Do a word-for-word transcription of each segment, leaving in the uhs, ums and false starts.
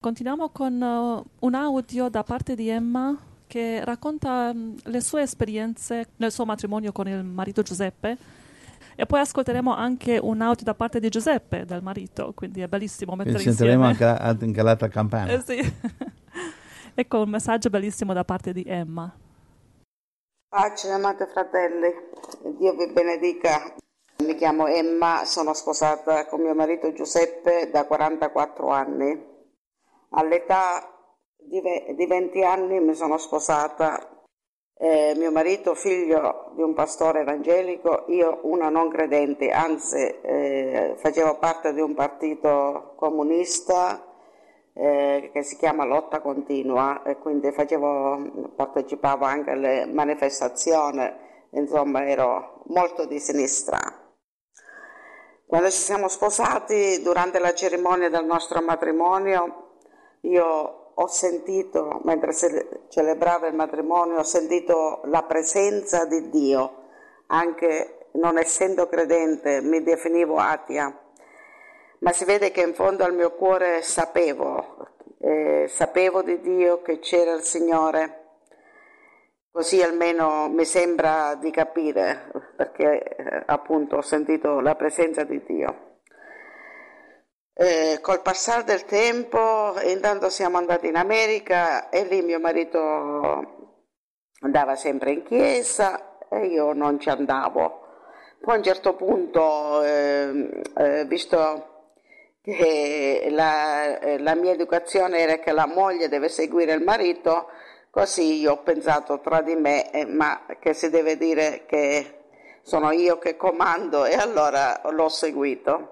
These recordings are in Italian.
Continuiamo con uh, un audio da parte di Emma che racconta um, le sue esperienze nel suo matrimonio con il marito Giuseppe, e poi ascolteremo anche un audio da parte di Giuseppe, del marito, quindi è bellissimo mettere Quindi sentiremo insieme. anche, anche l'altra campana. Eh sì. Ecco un messaggio bellissimo da parte di Emma. Pace, amate fratelli, Dio vi benedica. Mi chiamo Emma, sono sposata con mio marito Giuseppe da quarantaquattro anni. All'età di, ve- di venti anni mi sono sposata, eh, mio marito figlio di un pastore evangelico, io una non credente, anzi eh, facevo parte di un partito comunista eh, che si chiama Lotta Continua, e quindi facevo, partecipavo anche alle manifestazioni, insomma ero molto di sinistra. Quando ci siamo sposati, durante la cerimonia del nostro matrimonio, io ho sentito, mentre celebravo il matrimonio, ho sentito la presenza di Dio, anche non essendo credente, mi definivo atea, ma si vede che in fondo al mio cuore sapevo, eh, sapevo di Dio, che c'era il Signore, così almeno mi sembra di capire, perché eh, appunto ho sentito la presenza di Dio. Eh, col passare del tempo, intanto siamo andati in America e lì mio marito andava sempre in chiesa e io non ci andavo. Poi a un certo punto, eh, eh, visto che la, eh, la mia educazione era che la moglie deve seguire il marito, così io ho pensato tra di me, eh, ma che si deve dire che sono io che comando, e allora l'ho seguito.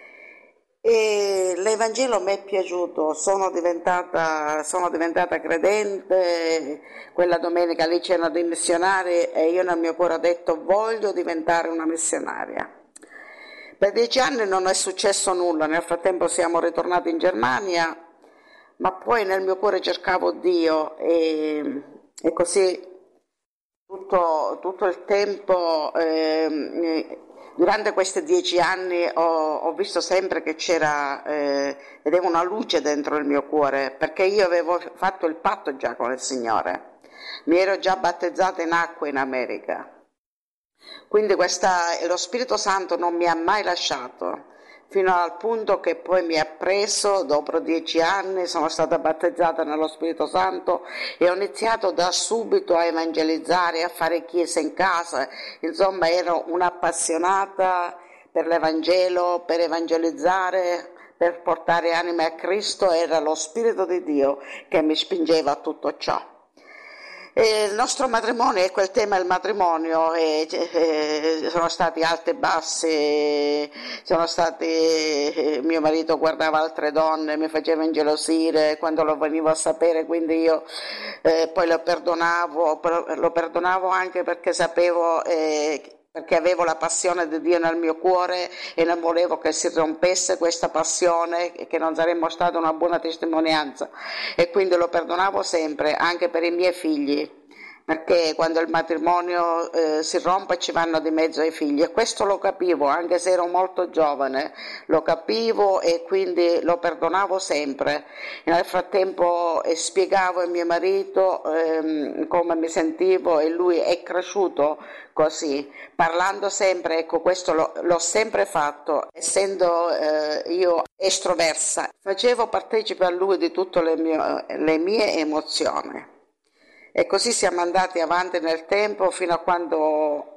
E l'Evangelo mi è piaciuto, sono diventata, sono diventata credente. Quella domenica lì c'erano dei missionari e io nel mio cuore ho detto voglio diventare una missionaria. Per dieci anni non è successo nulla, nel frattempo siamo ritornati in Germania, ma poi nel mio cuore cercavo Dio e, e così tutto, tutto il tempo... Eh, Durante questi dieci anni ho, ho visto sempre che c'era, eh, vedevo una luce dentro il mio cuore, perché io avevo fatto il patto già con il Signore, mi ero già battezzata in acqua in America, quindi questa, lo Spirito Santo non mi ha mai lasciato, fino al punto che poi mi ha preso, dopo dieci anni sono stata battezzata nello Spirito Santo e ho iniziato da subito a evangelizzare, a fare chiesa in casa, insomma ero un'appassionata per l'Evangelo, per evangelizzare, per portare anime a Cristo, era lo Spirito di Dio che mi spingeva a tutto ciò. E il nostro matrimonio, ecco il tema del matrimonio, e, e, sono stati alti e bassi, sono stati, mio marito guardava altre donne, mi faceva ingelosire quando lo venivo a sapere, quindi io eh, poi lo perdonavo, lo perdonavo anche perché sapevo, eh, perché avevo la passione di Dio nel mio cuore e non volevo che si rompesse questa passione e che non saremmo stata una buona testimonianza, e quindi lo perdonavo sempre, anche per i miei figli, perché quando il matrimonio eh, si rompe ci vanno di mezzo ai figli, e questo lo capivo, anche se ero molto giovane, lo capivo e quindi lo perdonavo sempre. E nel frattempo eh, spiegavo a mio marito ehm, come mi sentivo, e lui è cresciuto così, parlando sempre, ecco questo lo, l'ho sempre fatto, essendo eh, io estroversa, facevo partecipe a lui di tutte le mie, le mie emozioni. E così siamo andati avanti nel tempo fino a quando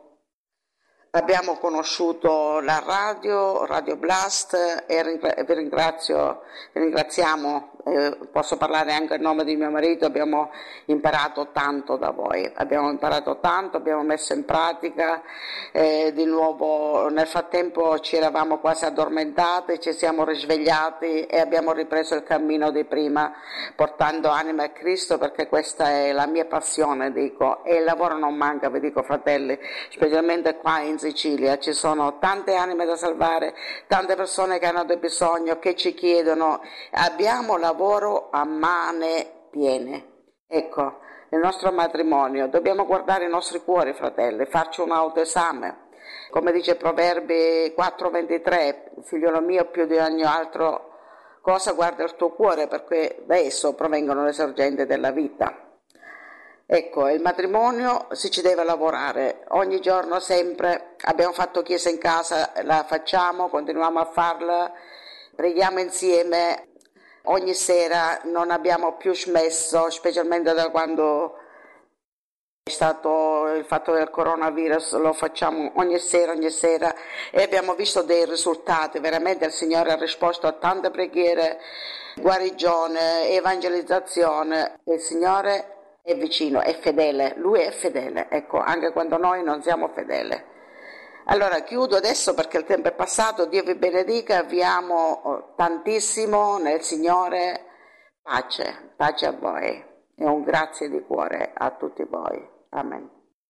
abbiamo conosciuto la radio, Radio Blast, e vi ringrazio, vi ringraziamo, eh, posso parlare anche a nome di mio marito, abbiamo imparato tanto da voi, abbiamo imparato tanto, abbiamo messo in pratica, eh, di nuovo nel frattempo ci eravamo quasi addormentati, ci siamo risvegliati e abbiamo ripreso il cammino di prima, portando anime a Cristo, perché questa è la mia passione, dico, e il lavoro non manca, vi dico fratelli, specialmente qua in Sicilia ci sono tante anime da salvare, tante persone che hanno del bisogno, che ci chiedono, abbiamo lavoro a mani piene. Ecco, nel nostro matrimonio dobbiamo guardare i nostri cuori, fratelli, farci un autoesame, come dice Proverbi quattro ventitré, figliolo mio, più di ogni altro cosa guarda il tuo cuore, perché da esso provengono le sorgenti della vita. Ecco, il matrimonio si ci deve lavorare, ogni giorno sempre, abbiamo fatto chiesa in casa, la facciamo, continuiamo a farla, preghiamo insieme, ogni sera non abbiamo più smesso, specialmente da quando è stato il fatto del coronavirus, lo facciamo ogni sera, ogni sera e abbiamo visto dei risultati, veramente il Signore ha risposto a tante preghiere, guarigione, evangelizzazione, il Signore è vicino, è fedele, Lui è fedele, ecco, anche quando noi non siamo fedeli. Allora chiudo adesso perché il tempo è passato, Dio vi benedica, vi amo tantissimo nel Signore, pace, pace a voi e un grazie di cuore a tutti voi, amen.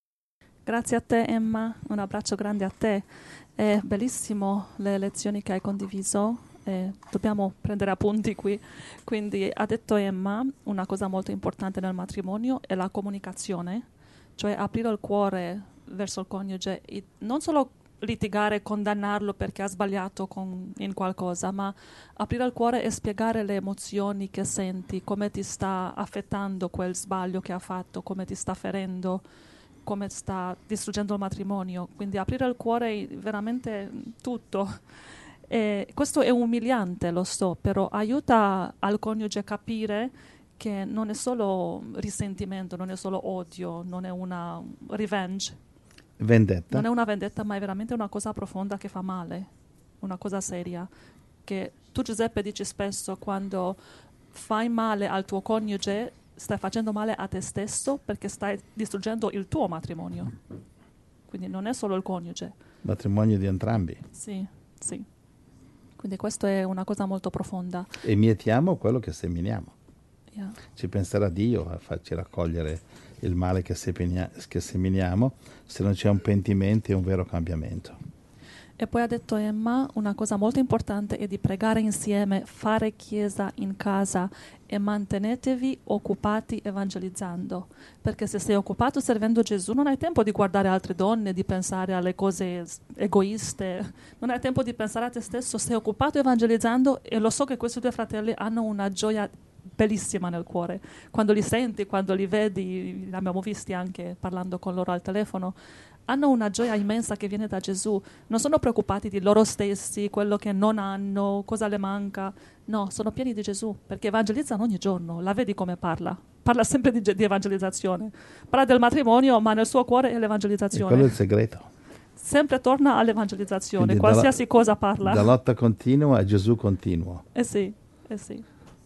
Grazie a te Emma, un abbraccio grande a te, è bellissimo le lezioni che hai condiviso. Eh, dobbiamo prendere appunti qui, quindi ha detto Emma una cosa molto importante nel matrimonio è la comunicazione, cioè aprire il cuore verso il coniuge e non solo litigare e condannarlo perché ha sbagliato con, in qualcosa, ma aprire il cuore e spiegare le emozioni che senti, come ti sta affettando quel sbaglio che ha fatto, come ti sta ferendo, come sta distruggendo il matrimonio, quindi aprire il cuore veramente tutto. E questo è umiliante, lo so, però aiuta al coniuge a capire che non è solo risentimento, non è solo odio, non è una revenge. Vendetta. Non è una vendetta, ma è veramente una cosa profonda che fa male, una cosa seria. Che tu, Giuseppe, dici spesso quando fai male al tuo coniuge, stai facendo male a te stesso perché stai distruggendo il tuo matrimonio. Quindi non è solo il coniuge. Matrimonio di entrambi. Sì, sì. Quindi questa è una cosa molto profonda. E mietiamo quello che seminiamo. Yeah. Ci penserà Dio a farci raccogliere il male che, sepenia, che seminiamo se non c'è un pentimento e un vero cambiamento. E poi ha detto Emma, una cosa molto importante è di pregare insieme, fare chiesa in casa e mantenetevi occupati evangelizzando. Perché se sei occupato servendo Gesù non hai tempo di guardare altre donne, di pensare alle cose egoiste, non hai tempo di pensare a te stesso, sei occupato evangelizzando e lo so che questi due fratelli hanno una gioia bellissima nel cuore. Quando li senti, quando li vedi, li abbiamo visti anche parlando con loro al telefono, hanno una gioia immensa che viene da Gesù. Non sono preoccupati di loro stessi, quello che non hanno, cosa le manca. No, sono pieni di Gesù, perché evangelizzano ogni giorno. La vedi come parla? Parla sempre di, di evangelizzazione. Parla del matrimonio, ma nel suo cuore è l'evangelizzazione. E quello è il segreto. Sempre torna all'evangelizzazione, Quindi qualsiasi dalla, cosa parla. Da lotta continua a Gesù continuo. Eh sì, eh sì.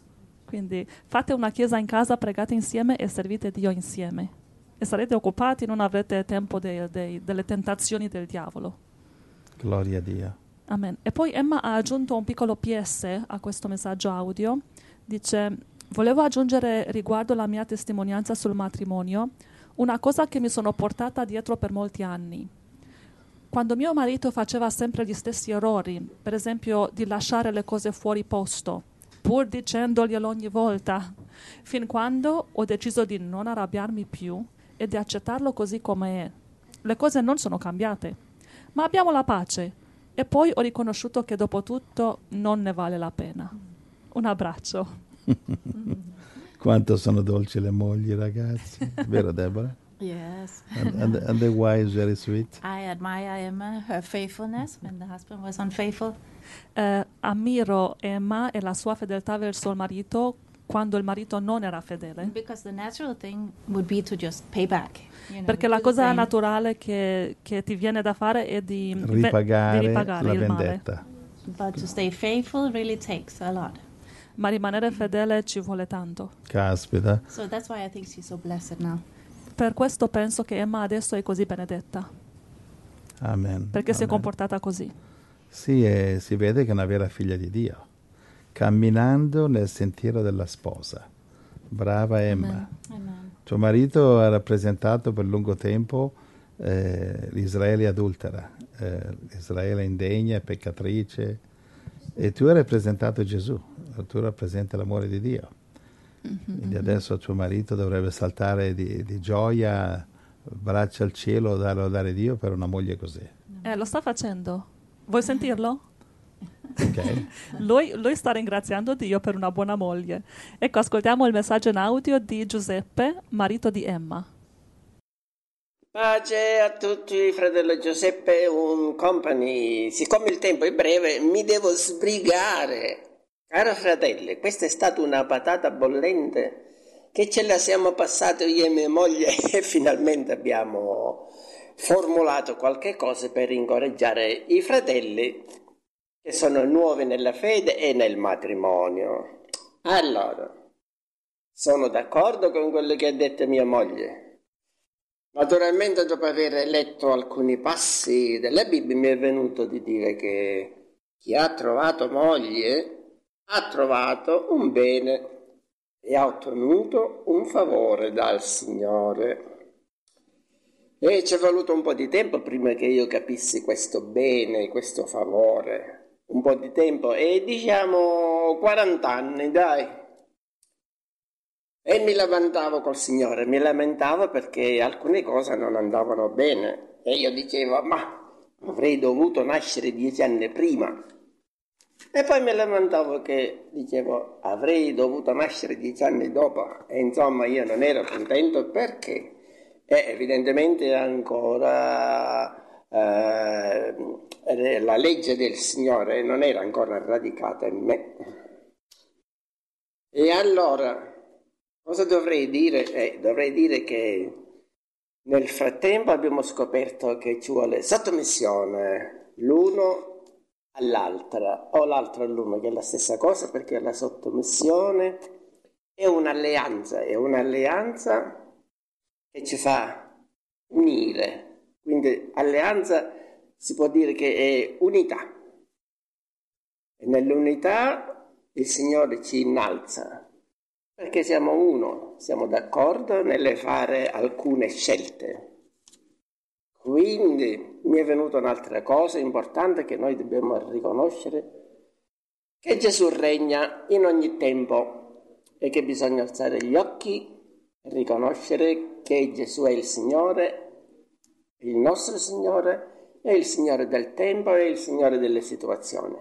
Quindi fate una chiesa in casa, pregate insieme e servite Dio insieme. E sarete occupati, non avrete tempo de, de, delle tentazioni del diavolo. Gloria a Dio. Amen. E poi Emma ha aggiunto un piccolo P S a questo messaggio audio. Dice, volevo aggiungere riguardo la mia testimonianza sul matrimonio una cosa che mi sono portata dietro per molti anni. Quando mio marito faceva sempre gli stessi errori, per esempio di lasciare le cose fuori posto, pur dicendoglielo ogni volta, fin quando ho deciso di non arrabbiarmi più e di accettarlo così come è. Le cose non sono cambiate, ma abbiamo la pace. E poi ho riconosciuto che dopo tutto non ne vale la pena. Un abbraccio. Quanto sono dolci le mogli, ragazzi. Vero, Deborah? Yes. And, and, the, and the wife very sweet. I admire Emma, her faithfulness when the husband was unfaithful. Uh, ammiro Emma e la sua fedeltà verso il marito quando il marito non era fedele. Because the natural thing would be to just pay back. You know, Perché la cosa naturale che, che ti viene da fare è di ripagare, di ripagare la il vendetta. male. But to stay faithful really takes a lot. Ma rimanere fedele ci vuole tanto. Caspita. So that's why I think she's so blessed now. Per questo penso che Emma adesso è così benedetta. Amen. Perché Amen. si è comportata così. Sì, e si vede che è una vera figlia di Dio, camminando nel sentiero della sposa. Brava Emma. Amen. Amen. Tuo marito ha rappresentato per lungo tempo eh, l'Israele adultera, eh, l'Israele indegna, peccatrice, e tu hai rappresentato Gesù, tu rappresenti l'amore di Dio. Mm-hmm. Quindi adesso tuo marito dovrebbe saltare di, di gioia, braccia al cielo, dare lodare Dio per una moglie così. Eh, lo sta facendo. Vuoi sentirlo? Ok. Lui, lui sta ringraziando Dio per una buona moglie. Ecco, ascoltiamo il messaggio in audio di Giuseppe, marito di Emma. Pace a tutti, fratello Giuseppe, un company. Siccome il tempo è breve, mi devo sbrigare. Caro fratello, questa è stata una patata bollente che ce la siamo passata io e mia moglie e finalmente abbiamo formulato qualche cosa per incoraggiare i fratelli che sono nuovi nella fede e nel matrimonio. Allora, sono d'accordo con quello che ha detto mia moglie. Naturalmente, dopo aver letto alcuni passi della Bibbia, mi è venuto di dire che chi ha trovato moglie ha trovato un bene e ha ottenuto un favore dal Signore. E ci è voluto un po' di tempo prima che io capissi questo bene, questo favore. Un po' di tempo, e diciamo quaranta anni, dai. E mi lamentavo col Signore, mi lamentavo perché alcune cose non andavano bene. E io dicevo, ma avrei dovuto nascere dieci anni prima. E poi mi lamentavo che dicevo, avrei dovuto nascere dieci anni dopo. E insomma io non ero contento perché e evidentemente ancora eh, la legge del Signore non era ancora radicata in me. E allora, cosa dovrei dire? Eh, dovrei dire che nel frattempo abbiamo scoperto che ci vuole sottomissione l'uno all'altra, o l'altro all'uno, che è la stessa cosa, perché la sottomissione è un'alleanza, è un'alleanza che ci fa unire. Quindi alleanza si può dire che è unità. E nell'unità il Signore ci innalza, perché siamo uno, siamo d'accordo nelle fare alcune scelte. Quindi mi è venuta un'altra cosa importante che noi dobbiamo riconoscere, che Gesù regna in ogni tempo e che bisogna alzare gli occhi e riconoscere che Gesù è il Signore, il nostro Signore, è il Signore del tempo e il Signore delle situazioni.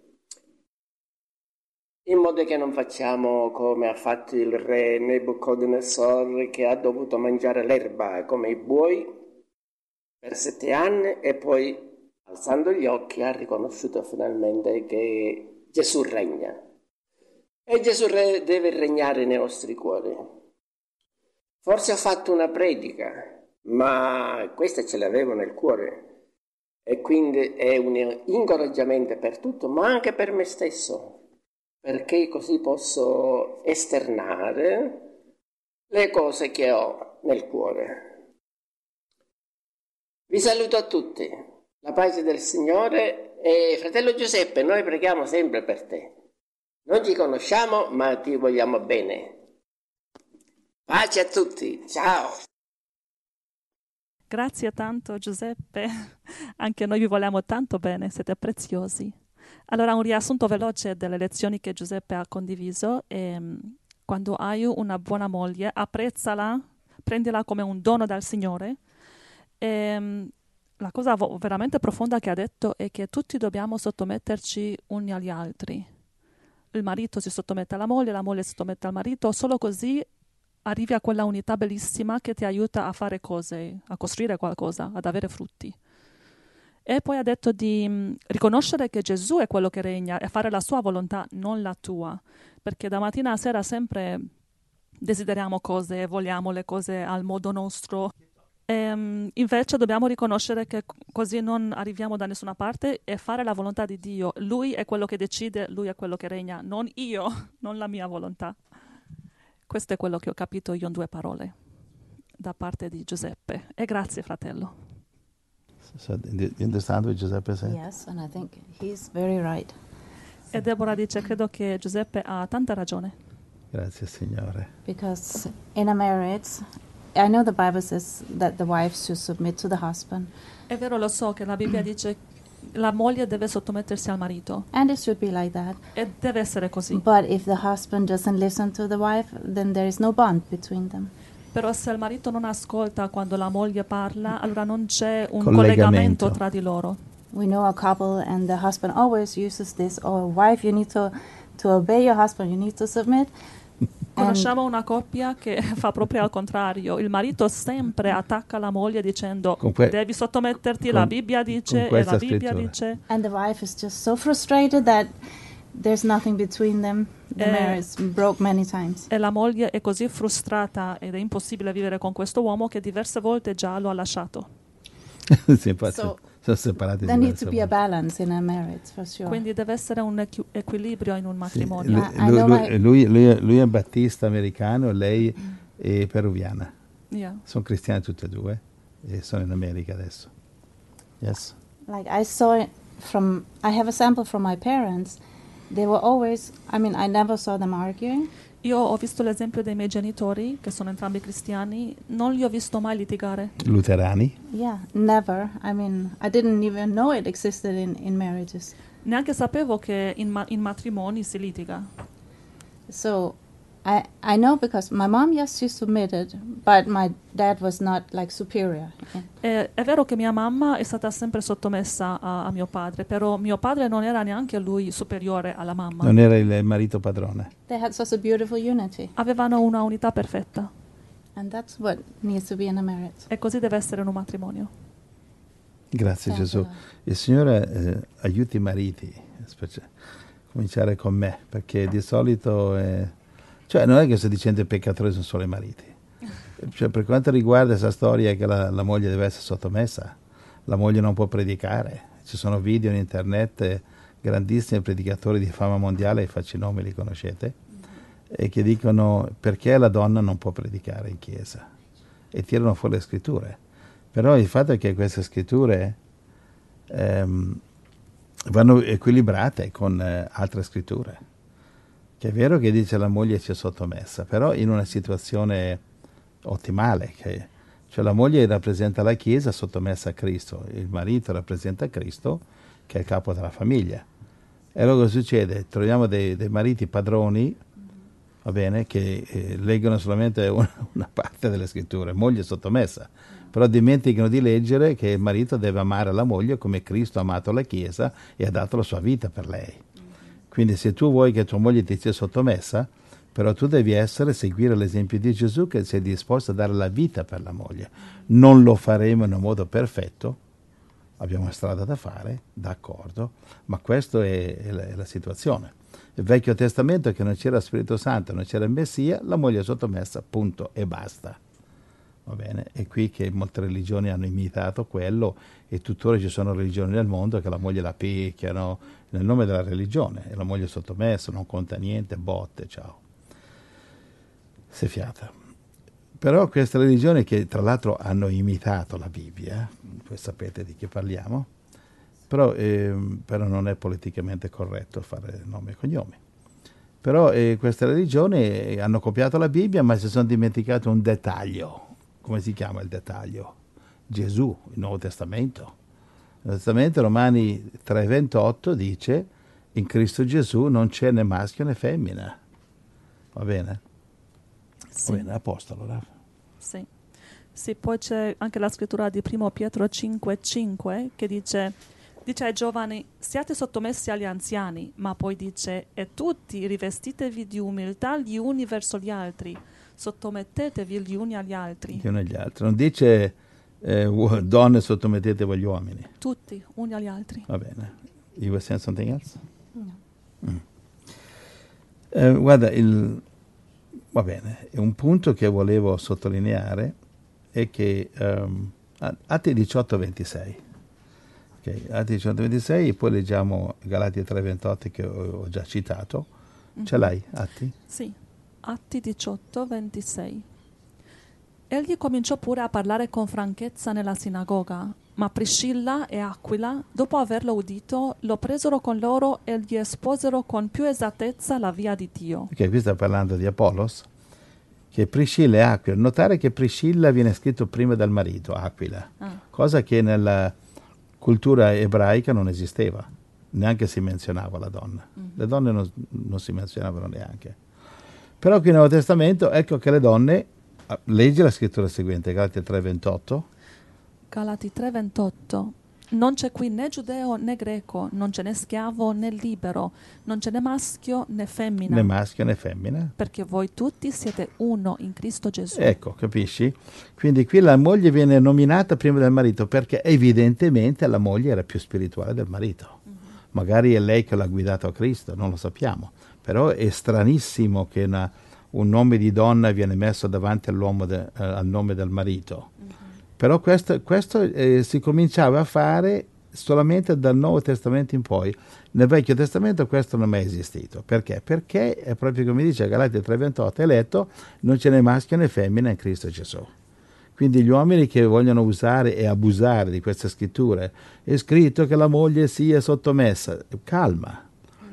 In modo che non facciamo come ha fatto il re Nebuchadnezzar, che ha dovuto mangiare l'erba come i buoi per sette anni e poi, alzando gli occhi, ha riconosciuto finalmente che Gesù regna. E Gesù re deve regnare nei nostri cuori. Forse ho fatto una predica, ma questa ce l'avevo nel cuore e quindi è un incoraggiamento per tutto, ma anche per me stesso, perché così posso esternare le cose che ho nel cuore. Vi saluto a tutti, la pace del Signore, e fratello Giuseppe, noi preghiamo sempre per te. Non ci conosciamo, ma ti vogliamo bene. Pace a tutti, ciao! Grazie tanto Giuseppe, anche noi vi vogliamo tanto bene, siete preziosi. Allora, un riassunto veloce delle lezioni che Giuseppe ha condiviso. È, quando hai una buona moglie, apprezzala, prendila come un dono dal Signore. E, la cosa veramente profonda che ha detto è che tutti dobbiamo sottometterci uni agli altri. Il marito si sottomette alla moglie, la moglie si sottomette al marito, solo così arrivi a quella unità bellissima che ti aiuta a fare cose, a costruire qualcosa, ad avere frutti. E poi ha detto di mh, riconoscere che Gesù è quello che regna e fare la sua volontà, non la tua, perché da mattina a sera sempre desideriamo cose, vogliamo le cose al modo nostro. E, mh, invece dobbiamo riconoscere che così non arriviamo da nessuna parte e fare la volontà di Dio. Lui è quello che decide, Lui è quello che regna, non io, non la mia volontà. Questo è quello che ho capito io in due parole da parte di Giuseppe. E grazie, fratello. So, do you understand what Giuseppe said? Yes, and I think he's very right. E Deborah dice, credo che Giuseppe ha tanta ragione. Grazie, Signore. Because in a marriage, I know the Bible says that the wife should submit to the husband. È vero, lo so che la Bibbia dice la moglie deve sottomettersi al marito. And it should be like that. E deve essere così. But if the husband doesn't listen to the wife, then there is no bond between them. Però se il marito non ascolta quando la moglie parla, allora non c'è un Collegamento. collegamento tra di loro. we know a couple and the husband always uses this, or wife, you need to, to obey your husband, you need to submit. Conosciamo una coppia che fa proprio al contrario. Il marito sempre attacca la moglie dicendo que- devi sottometterti, con- la Bibbia dice, con e la questa Bibbia scrittura. dice. And the wife is just so frustrated that there's nothing between them. The Eh. marriage broke many times. E la moglie è così frustrata ed è impossibile vivere con questo uomo che diverse volte già lo ha lasciato. Sì, infatti, So, sono separati There needs diverse to be a volte. balance in a marriage, for sure. Quindi deve essere un equi- equilibrio in un Sì, matrimonio. lui, I- I lui- know lui- my- lui- lui- lui è battista americano e lei è peruviana. Yeah. Sono cristiani tutti e due e sono in America adesso. Yes. Like I saw it from, I have a sample from my parents. They were always, I mean, I never saw them arguing. Io ho visto l'esempio dei miei genitori, che sono entrambi cristiani, non li ho visto mai litigare. Luterani. Yeah, never. I mean, I didn't even know it existed in, in marriages. Neanche sapevo che in, ma- in matrimoni si litiga. So I I know because my mom, yes, she submitted, but my dad was not like superior. E, è vero che mia mamma è stata sempre sottomessa a, a mio padre, però mio padre non era neanche lui superiore alla mamma. Non era il marito padrone. They had such a beautiful unity, Avevano una unità perfetta and that's what needs to be in a marriage. e così deve essere in un matrimonio. Grazie Thank Gesù. you. Il Signore eh, aiuti i mariti, specie- cominciare con me, perché di solito è- cioè non è che sto dicendo i peccatori sono solo i mariti. Cioè, per quanto riguarda questa storia che la, la moglie deve essere sottomessa, la moglie non può predicare. Ci sono video in internet, eh, grandissimi predicatori di fama mondiale, faccio i nomi, li conoscete, e che dicono perché la donna non può predicare in chiesa e tirano fuori le scritture. Però il fatto è che queste scritture ehm, vanno equilibrate con eh, altre scritture. Che è vero che dice la moglie sia sottomessa, però in una situazione ottimale, che, cioè la moglie rappresenta la Chiesa sottomessa a Cristo, il marito rappresenta Cristo che è il capo della famiglia. E allora cosa succede? Troviamo dei, dei mariti padroni, va bene, che eh, leggono solamente una, una parte delle scritture, moglie sottomessa, però dimenticano di leggere che il marito deve amare la moglie come Cristo ha amato la Chiesa e ha dato la sua vita per lei. Quindi se tu vuoi che tua moglie ti sia sottomessa, però tu devi essere, seguire l'esempio di Gesù che sei disposto a dare la vita per la moglie. Non lo faremo in un modo perfetto, abbiamo una strada da fare, d'accordo, ma questa è, è, la, è la situazione. Il Vecchio Testamento è che non c'era Spirito Santo, non c'era il Messia, la moglie è sottomessa, punto, e basta. Va bene? È qui che molte religioni hanno imitato quello e tuttora ci sono religioni nel mondo che la moglie la picchiano nel nome della religione e la moglie è sottomessa, non conta niente, botte, ciao. Se fiata. Però queste religioni che tra l'altro hanno imitato la Bibbia, voi sapete di che parliamo, però, eh, però non è politicamente corretto fare nome e cognomi. Però eh, queste religioni hanno copiato la Bibbia ma si sono dimenticati un dettaglio. Come si chiama il dettaglio? Gesù, il Nuovo Testamento. Il Nuovo Testamento, Romani tre ventotto, dice in Cristo Gesù non c'è né maschio né femmina. Va bene? Sì. Va bene, a posto allora. Sì. Sì, poi c'è anche la scrittura di primo Pietro cinque cinque che dice, dice ai giovani siate sottomessi agli anziani, ma poi dice e tutti rivestitevi di umiltà gli uni verso gli altri, sottomettetevi gli uni agli altri. Gli uni agli altri. Non dice eh, uo- donne sottomettetevi agli uomini. Tutti, uni agli altri. Va bene. You were saying something else? No. Mm. Eh, guarda, il, va bene, è un punto che volevo sottolineare è che um, Atti diciotto ventisei, okay, Atti diciotto ventisei e poi leggiamo Galati tre ventotto che ho, ho già citato. Mm-hmm. Ce l'hai, Atti? Sì, Atti diciotto ventisei. Egli cominciò pure a parlare con franchezza nella sinagoga, ma Priscilla e Aquila, dopo averlo udito, lo presero con loro e gli esposero con più esattezza la via di Dio. Ok, qui sta parlando di Apollos, che Priscilla e Aquila. Notare che Priscilla viene scritto prima del marito, Aquila, Ah. cosa che nella cultura ebraica non esisteva, neanche si menzionava la donna. Mm-hmm. Le donne non, non si menzionavano neanche. Però qui nel Nuovo Testamento, ecco che le donne, leggi la scrittura seguente, Galati tre ventotto. Galati tre ventotto. Non c'è qui né giudeo né greco, non c'è né schiavo né libero, non c'è né maschio né femmina. Né maschio né femmina. Perché voi tutti siete uno in Cristo Gesù. Ecco, capisci? Quindi qui la moglie viene nominata prima del marito perché evidentemente la moglie era più spirituale del marito. Mm-hmm. Magari è lei che l'ha guidato a Cristo, non lo sappiamo. Però è stranissimo che una, un nome di donna viene messo davanti all'uomo de, eh, al nome del marito. Mm-hmm. Però questo, questo eh, si cominciava a fare solamente dal Nuovo Testamento in poi. Nel Vecchio Testamento questo non è mai esistito. Perché? Perché è proprio come dice Galati tre ventotto, è letto, non ce n'è maschio né femmina in Cristo Gesù. Quindi gli uomini che vogliono usare e abusare di queste scritture, è scritto che la moglie sia sottomessa. Calma,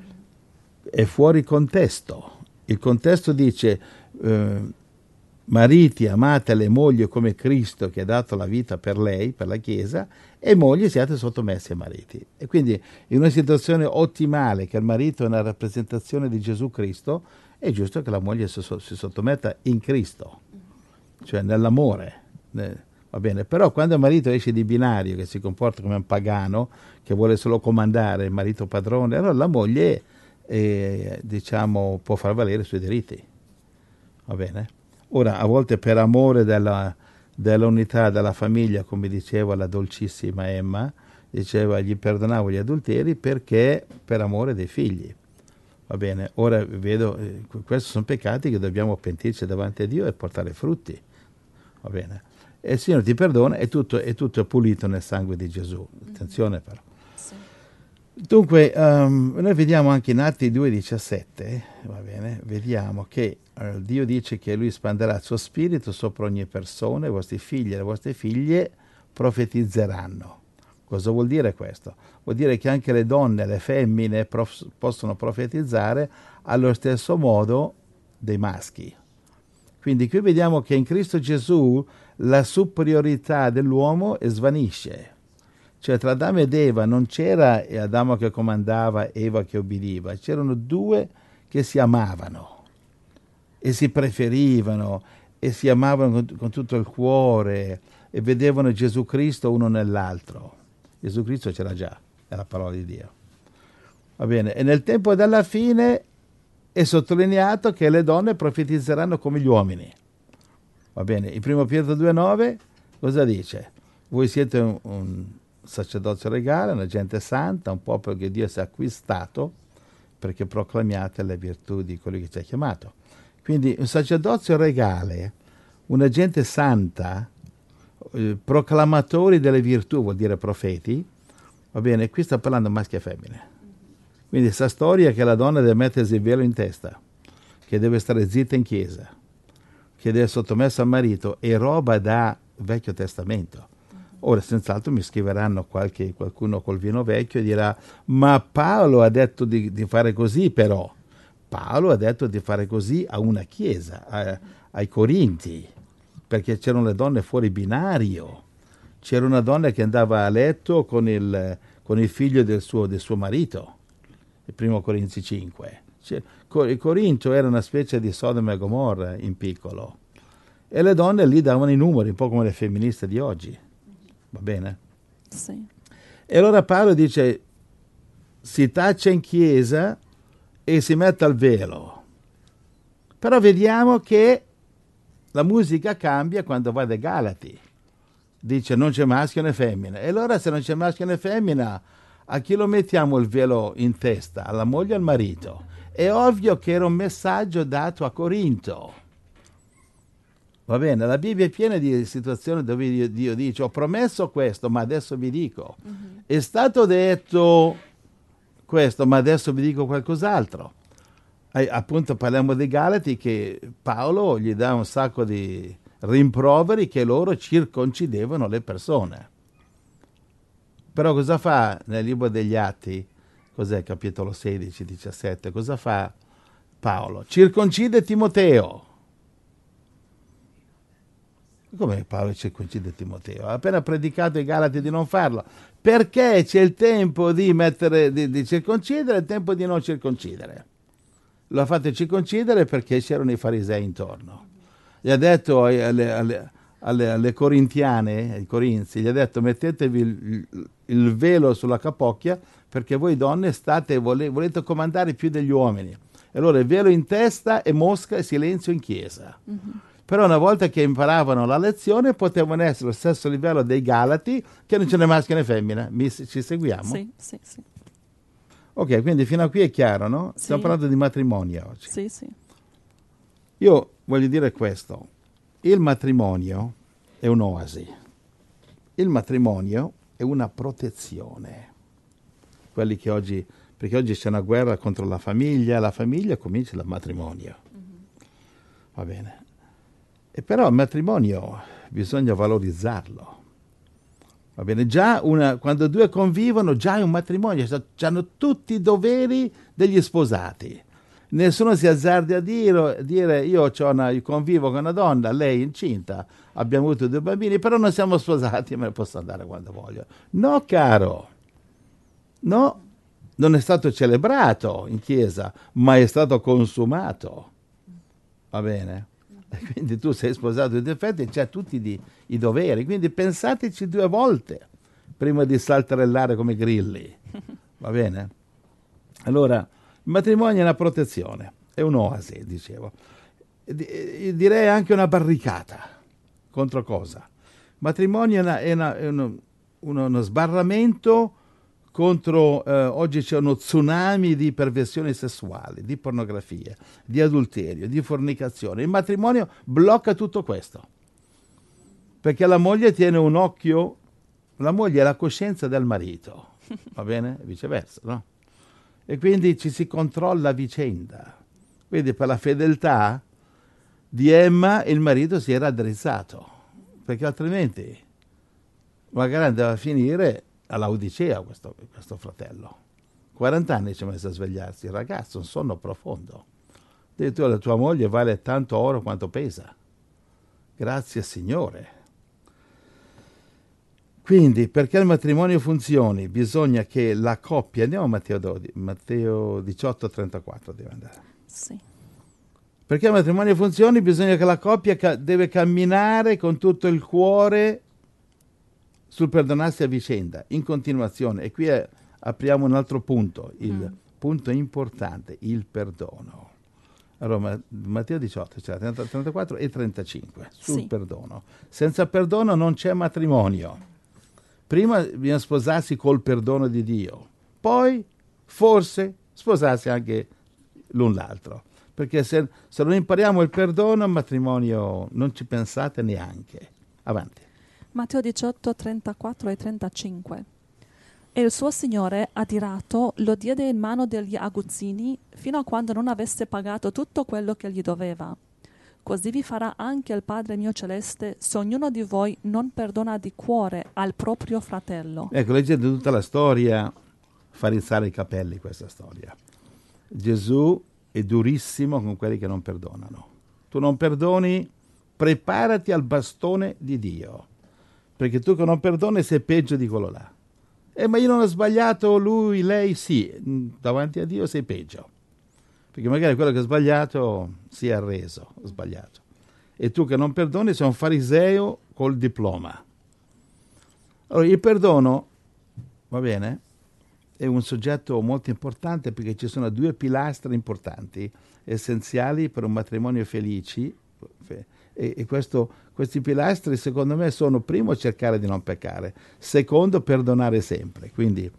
è fuori contesto. Il contesto dice eh, mariti amate le mogli come Cristo che ha dato la vita per lei, per la Chiesa, e mogli siate sottomessi ai mariti. E quindi in una situazione ottimale che il marito è una rappresentazione di Gesù Cristo, è giusto che la moglie si, si sottometta in Cristo, cioè nell'amore. Va bene, però quando il marito esce di binario, che si comporta come un pagano, che vuole solo comandare il marito padrone, allora la moglie eh, diciamo può far valere i suoi diritti. Va bene? Ora, a volte per amore della, dell'unità della famiglia, come diceva la dolcissima Emma, diceva gli perdonavo gli adulteri perché per amore dei figli. Va bene? Ora vedo, eh, questi sono peccati che dobbiamo pentirci davanti a Dio e portare frutti. Va bene? E il Signore ti perdona e tutto, è tutto pulito nel sangue di Gesù. Attenzione però. Sì. Dunque, um, noi vediamo anche in Atti due diciassette, va bene? Vediamo che uh, Dio dice che Lui spanderà il suo spirito sopra ogni persona, i vostri figli e le vostre figlie profetizzeranno. Cosa vuol dire questo? Vuol dire che anche le donne, le femmine prof- possono profetizzare allo stesso modo dei maschi. Quindi qui vediamo che in Cristo Gesù la superiorità dell'uomo svanisce. Cioè tra Adamo ed Eva non c'era Adamo che comandava, Eva che obbediva, c'erano due che si amavano e si preferivano e si amavano con, con tutto il cuore e vedevano Gesù Cristo uno nell'altro. Gesù Cristo c'era già, è la parola di Dio. Va bene, e nel tempo della fine è sottolineato che le donne profetizzeranno come gli uomini. Va bene, in primo Pietro due nove cosa dice? Voi siete un, un sacerdozio regale, una gente santa, un popolo che Dio si è acquistato perché proclamiate le virtù di colui che ci ha chiamato. Quindi un sacerdozio regale, una gente santa, eh, proclamatori delle virtù, vuol dire profeti, va bene, qui sta parlando maschi e femmine. Quindi questa storia che la donna deve mettersi il velo in testa, che deve stare zitta in chiesa, che deve essere sottomessa al marito, è roba da Vecchio Testamento. Ora senz'altro mi scriveranno qualche, qualcuno col vino vecchio e dirà ma Paolo ha detto di, di fare così però. Paolo ha detto di fare così a una chiesa, a, ai Corinti, perché c'erano le donne fuori binario. C'era una donna che andava a letto con il, con il figlio del suo, del suo marito. Il primo Corinzi cinque. Cioè, il Corinto era una specie di Sodoma e Gomorra in piccolo e le donne lì davano i numeri, un po' come le femministe di oggi, va bene? Sì. E allora Paolo dice si taccia in chiesa e si mette al velo, però vediamo che la musica cambia quando va dai Galati, dice non c'è maschio né femmina, e allora se non c'è maschio né femmina a chi lo mettiamo il velo in testa? Alla moglie o al marito? È ovvio che era un messaggio dato a Corinto. Va bene, la Bibbia è piena di situazioni dove Dio, Dio dice ho promesso questo, ma adesso vi dico. Uh-huh. È stato detto questo, ma adesso vi dico qualcos'altro. E, appunto parliamo dei Galati che Paolo gli dà un sacco di rimproveri che loro circoncidevano le persone. Però cosa fa nel libro degli Atti? Cos'è capitolo sedici diciassette? Cosa fa Paolo? Circoncide Timoteo. Come Paolo circoncide Timoteo? Ha appena predicato ai Galati di non farlo. Perché c'è il tempo di, mettere, di, di circoncidere e il tempo di non circoncidere. Lo ha fatto circoncidere perché c'erano i farisei intorno. Gli ha detto alle, alle, alle, alle corintiane, ai corinzi, gli ha detto mettetevi il, il velo sulla capocchia perché voi donne state, vole, volete comandare più degli uomini. E allora il velo in testa e mosca e silenzio in chiesa. Mm-hmm. Però una volta che imparavano la lezione potevano essere allo stesso livello dei Galati, che non ce n'è maschio né femmina. Mi, ci seguiamo? Sì, sì, sì. Ok, quindi fino a qui è chiaro, no? Sì. Stiamo parlando di matrimonio oggi. Sì, sì. Io voglio dire questo. Il matrimonio è un'oasi. Il matrimonio è una protezione. Quelli che oggi, perché oggi c'è una guerra contro la famiglia, la famiglia comincia dal matrimonio. Mm-hmm. Va bene. E però il matrimonio bisogna valorizzarlo. Va bene, già una, quando due convivono, già è un matrimonio, hanno tutti i doveri degli sposati. Nessuno si azzarda a dire, dire io, una, io convivo con una donna, lei è incinta, abbiamo avuto due bambini, però non siamo sposati e me ne posso andare quando voglio. No, caro, no, non è stato celebrato in chiesa, ma è stato consumato. Va bene? Quindi tu sei sposato in effetti e c'hai tutti di, i doveri, quindi pensateci due volte prima di saltarellare come grilli, va bene? Allora, il matrimonio è una protezione, è un'oasi, dicevo. D- direi anche una barricata. Contro cosa? Il matrimonio è, una, è, una, è uno, uno, uno sbarramento contro, eh, oggi c'è uno tsunami di perversioni sessuali, di pornografia, di adulterio, di fornicazione. Il matrimonio blocca tutto questo, perché la moglie tiene un occhio, la moglie è la coscienza del marito, va bene? E viceversa, no? E quindi ci si controlla a vicenda. Quindi per la fedeltà di Emma il marito si era addrizzato, perché altrimenti magari andava a finire all'Odicea questo, questo fratello. quaranta anni ci ha messo a svegliarsi, il ragazzo, un sonno profondo. Addirittura la tua moglie vale tanto oro quanto pesa. Grazie Signore. Quindi, perché il matrimonio funzioni, bisogna che la coppia, andiamo a Matteo, dodici, Matteo diciotto trentaquattro deve andare. Sì. Perché il matrimonio funzioni, bisogna che la coppia ca- deve camminare con tutto il cuore sul perdonarsi a vicenda, in continuazione. E qui è, apriamo un altro punto, il mm. punto importante, il perdono. Allora, Matteo diciotto, cioè trentaquattro e trentacinque, sul sì. perdono. Senza perdono non c'è matrimonio. Prima bisogna sposarsi col perdono di Dio, poi forse sposarsi anche l'un l'altro. Perché se, se non impariamo il perdono, il matrimonio non ci pensate neanche. Avanti. Matteo diciotto, trentaquattro e trentacinque. E il suo signore, adirato, lo diede in mano degli aguzzini fino a quando non avesse pagato tutto quello che gli doveva. Così vi farà anche il Padre mio celeste se ognuno di voi non perdona di cuore al proprio fratello. Ecco, leggete tutta la storia, fa rizzare i capelli questa storia. Gesù è durissimo con quelli che non perdonano. Tu non perdoni, preparati al bastone di Dio. Perché tu che non perdoni sei peggio di quello là. Eh, ma io non ho sbagliato, lui, lei, sì. Davanti a Dio sei peggio. Perché magari quello che ha sbagliato si è arreso, ha sbagliato. E tu che non perdoni sei un fariseo col diploma. Allora, il perdono, va bene, è un soggetto molto importante perché ci sono due pilastri importanti, essenziali per un matrimonio felice. E, e questo, questi pilastri secondo me sono: primo, cercare di non peccare, secondo, perdonare sempre. Quindi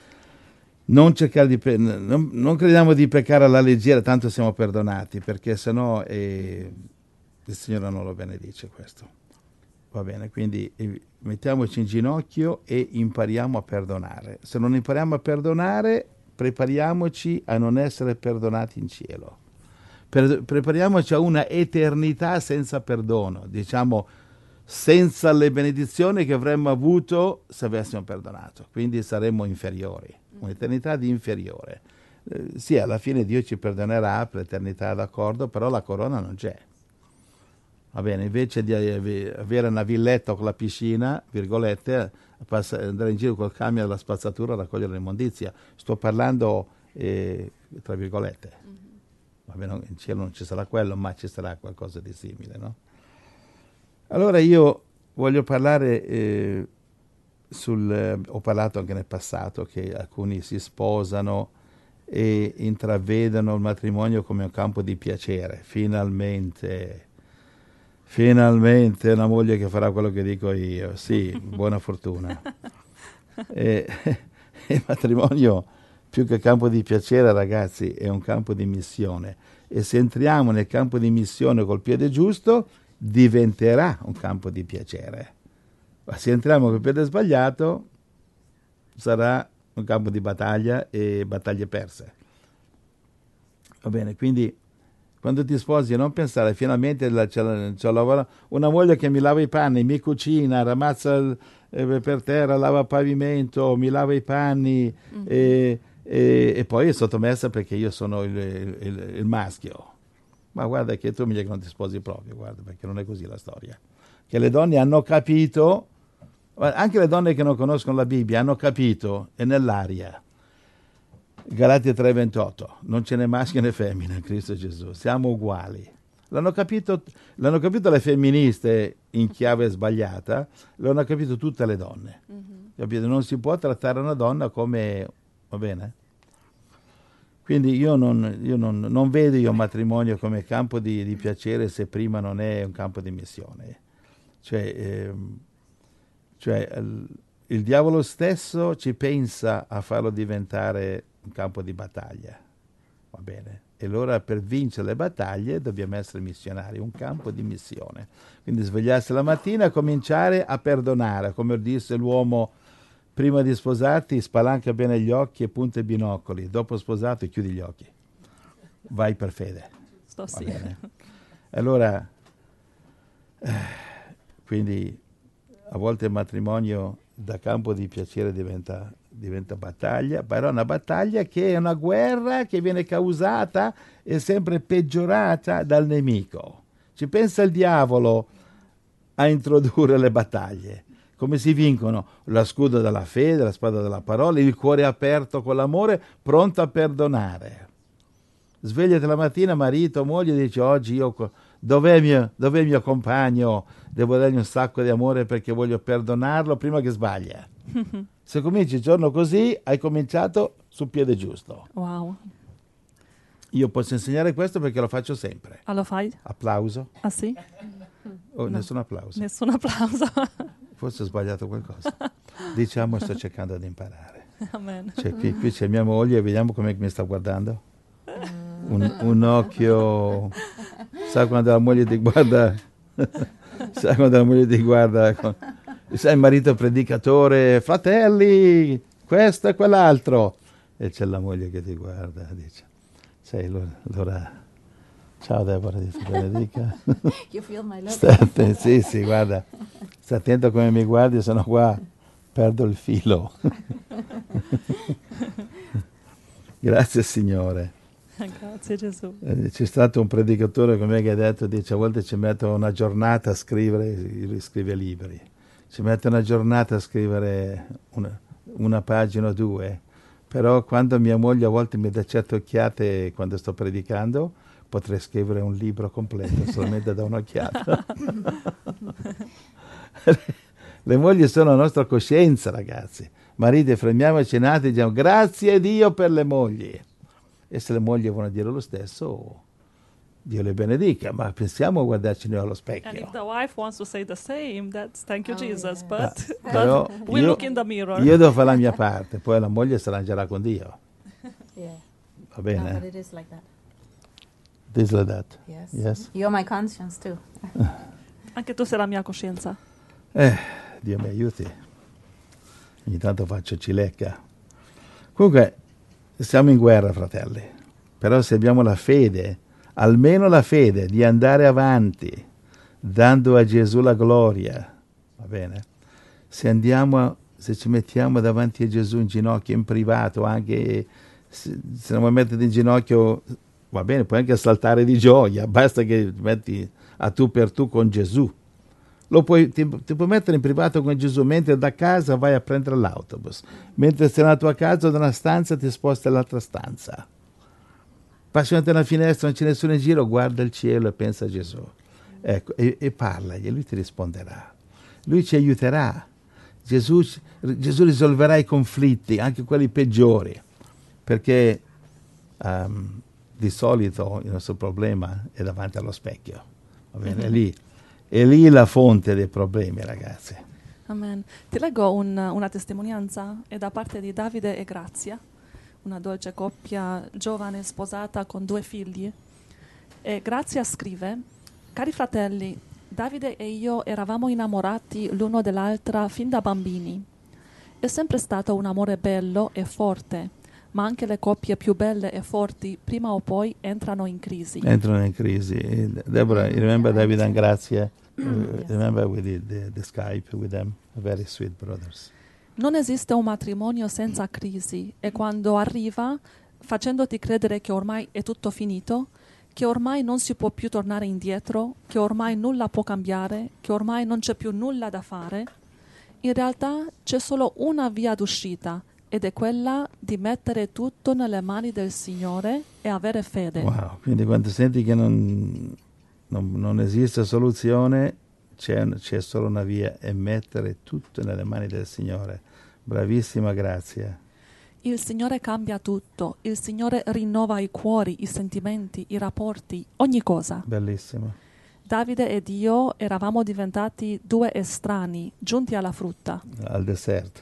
non cercare di pe- non, non crediamo di peccare alla leggera, tanto siamo perdonati, perché sennò eh, il Signore non lo benedice questo. Va bene, quindi eh, mettiamoci in ginocchio e impariamo a perdonare. Se non impariamo a perdonare, prepariamoci a non essere perdonati in cielo. Per, prepariamoci a una eternità senza perdono, diciamo senza le benedizioni che avremmo avuto se avessimo perdonato, quindi saremmo inferiori, un'eternità di inferiore. Eh, sì, alla fine Dio ci perdonerà per l'eternità, d'accordo, però la corona non c'è. Va bene, invece di avere una villetta con la piscina, virgolette, andare in giro col camion della spazzatura a raccogliere l'immondizia. Sto parlando eh, tra virgolette. Mm-hmm. Va bene, in cielo non ci sarà quello, ma ci sarà qualcosa di simile, no? Allora io voglio parlare eh, sul, eh, ho parlato anche nel passato che alcuni si sposano e intravedono il matrimonio come un campo di piacere. Finalmente, finalmente una moglie che farà quello che dico io. Sì, buona fortuna. E, il matrimonio, più che campo di piacere, ragazzi, è un campo di missione. E se entriamo nel campo di missione col piede giusto, diventerà un campo di piacere. Ma se entriamo col piede sbagliato, sarà un campo di battaglia e battaglie perse. Va bene, quindi quando ti sposi non pensare finalmente c'ho lavoro, una moglie che mi lava i panni, mi cucina, ramazza il, eh, per terra, lava il pavimento, mi lava i panni, mm-hmm. e, e, e poi è sottomessa perché io sono il, il, il maschio. Ma guarda che tu mi dici che non ti sposi proprio, guarda, perché non è così la storia. Che le donne hanno capito, anche le donne che non conoscono la Bibbia hanno capito, è nell'aria. Galati tre ventotto, non ce n'è maschio né femmina in Cristo Gesù, siamo uguali. L'hanno capito, l'hanno capito le femministe in chiave sbagliata, l'hanno capito tutte le donne. Mm-hmm. Capito? Non si può trattare una donna come, va bene? Quindi io non, io non, non vedo io matrimonio come campo di, di piacere se prima non è un campo di missione. Cioè, ehm, cioè il, il diavolo stesso ci pensa a farlo diventare un campo di battaglia, va bene? E allora per vincere le battaglie dobbiamo essere missionari, un campo di missione. Quindi svegliarsi la mattina e cominciare a perdonare, come disse l'uomo, prima di sposarti spalanca bene gli occhi e punta i binocoli, dopo sposato chiudi gli occhi, vai per fede. Sto sì. Bene? Allora, eh, quindi a volte il matrimonio da campo di piacere diventa, diventa battaglia, però è una battaglia che è una guerra che viene causata e sempre peggiorata dal nemico. Ci pensa il diavolo a introdurre le battaglie. Come si vincono? La scudo della fede, la spada della parola, il cuore aperto con l'amore, pronto a perdonare. Svegliati la mattina, marito, moglie, dice oggi io, dov'è mio, dov'è il mio compagno? Devo dargli un sacco di amore perché voglio perdonarlo prima che sbaglia. Se cominci il giorno così, hai cominciato sul piede giusto. Wow. Io posso insegnare questo perché lo faccio sempre. Ah, lo fai? Applauso. Ah sì? Oh, No. Nessun applauso. Nessun applauso. Forse ho sbagliato qualcosa. Diciamo sto cercando di imparare. Amen. Cioè, qui, qui c'è mia moglie, vediamo come mi sta guardando. Un, un occhio, sa quando la moglie ti guarda, sa quando la moglie ti guarda, con, sai il marito predicatore, fratelli, questo e quell'altro, e c'è la moglie che ti guarda, dice, sai, allora, ciao Deborah, ti benedica. You feel my love. State, sì, sì, guarda, sta attento come mi guardi, se no qua perdo il filo. Grazie Signore. Grazie Gesù. Eh, c'è stato un predicatore con me che ha detto, dice, a volte ci metto una giornata a scrivere, lui scrive libri, ci metto una giornata a scrivere una, una pagina o due, però quando mia moglie a volte mi dà certe occhiate quando sto predicando, potrei scrivere un libro completo solamente da un'occhiata. Le mogli sono la nostra coscienza, ragazzi. Mariti, fermiamoci in attimo e diciamo grazie a Dio per le mogli. E se le mogli vogliono dire lo stesso, Dio le benedica, ma pensiamo a guardarci noi allo specchio. And if the wife wants to say the same, that's thank you Oh, Jesus, yes. but, Ah, però but we io, look in the mirror. Io devo fare la mia parte, poi la moglie si arrangerà con Dio. Yeah. Va No, bene? but it is like that. This like that. Yes. Yes. You're my conscience too. Anche tu sei la mia coscienza. Eh, Dio mi aiuti. Ogni tanto faccio cilecca. Comunque, siamo in guerra, fratelli. Però se abbiamo la fede, almeno la fede di andare avanti, dando a Gesù la gloria, va bene? Se andiamo, se ci mettiamo davanti a Gesù in ginocchio, in privato, anche se, se non vuoi mettere in ginocchio, va bene, puoi anche saltare di gioia, basta che ti metti a tu per tu con Gesù. Lo puoi, ti, ti puoi mettere in privato con Gesù, mentre da casa vai a prendere l'autobus, mentre sei nella tua casa o nella stanza ti sposti all'altra stanza. Passi davanti alla finestra, non c'è nessuno in giro, guarda il cielo e pensa a Gesù. Ecco, e, e parlagli, lui ti risponderà. Lui ci aiuterà. Gesù, Gesù risolverà i conflitti, anche quelli peggiori, perché um, di solito il nostro problema è davanti allo specchio, va bene? Mm-hmm. È lì, è lì la fonte dei problemi, ragazzi. Amen. Ti leggo un, una testimonianza, è da parte di Davide e Grazia, una dolce coppia giovane sposata con due figli. E Grazia scrive: cari fratelli, Davide e io eravamo innamorati l'uno dell'altra fin da bambini. È sempre stato un amore bello e forte, ma anche le coppie più belle e forti prima o poi entrano in crisi. Entrano in crisi. Deborah, you remember David and Grazia? Uh, remember we did the, the Skype with them, very sweet brothers. Non esiste un matrimonio senza crisi, e quando arriva, facendoti credere che ormai è tutto finito, che ormai non si può più tornare indietro, che ormai nulla può cambiare, che ormai non c'è più nulla da fare, in realtà c'è solo una via d'uscita, ed è quella di mettere tutto nelle mani del Signore e avere fede. Wow, quindi quando senti che non, non, non esiste soluzione, c'è, c'è solo una via, e mettere tutto nelle mani del Signore. Bravissima Grazia. Il Signore cambia tutto, il Signore rinnova i cuori, i sentimenti, i rapporti, ogni cosa. Bellissimo. Davide ed io eravamo diventati due estranei, giunti alla frutta. Al deserto.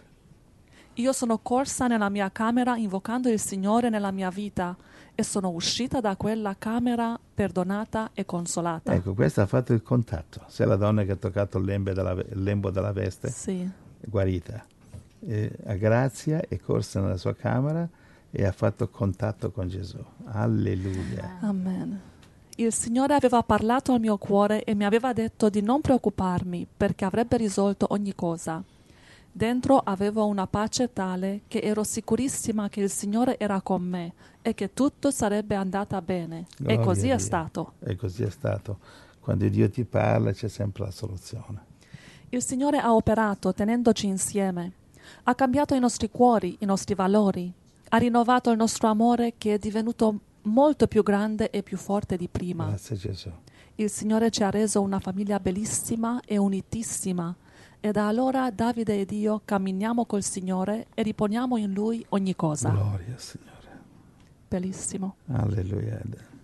Io sono corsa nella mia camera invocando il Signore nella mia vita, e sono uscita da quella camera perdonata e consolata. Ecco, questa ha fatto il contatto. Se la donna che ha toccato il lembo della, il lembo della veste, sì, è guarita. E a Grazia è corsa nella sua camera e ha fatto contatto con Gesù. Alleluia. Amen. Il Signore aveva parlato al mio cuore e mi aveva detto di non preoccuparmi, perché avrebbe risolto ogni cosa. Dentro avevo una pace tale che ero sicurissima che il Signore era con me e che tutto sarebbe andata bene. Gloria e così a è Dio. stato. E così è stato. Quando Dio ti parla c'è sempre la soluzione. Il Signore ha operato tenendoci insieme. Ha cambiato i nostri cuori, i nostri valori. Ha rinnovato il nostro amore, che è divenuto molto più grande e più forte di prima. Grazie Gesù. Il Signore ci ha reso una famiglia bellissima e unitissima. E da allora Davide ed io camminiamo col Signore e riponiamo in Lui ogni cosa. Gloria Signore. Bellissimo. Alleluia.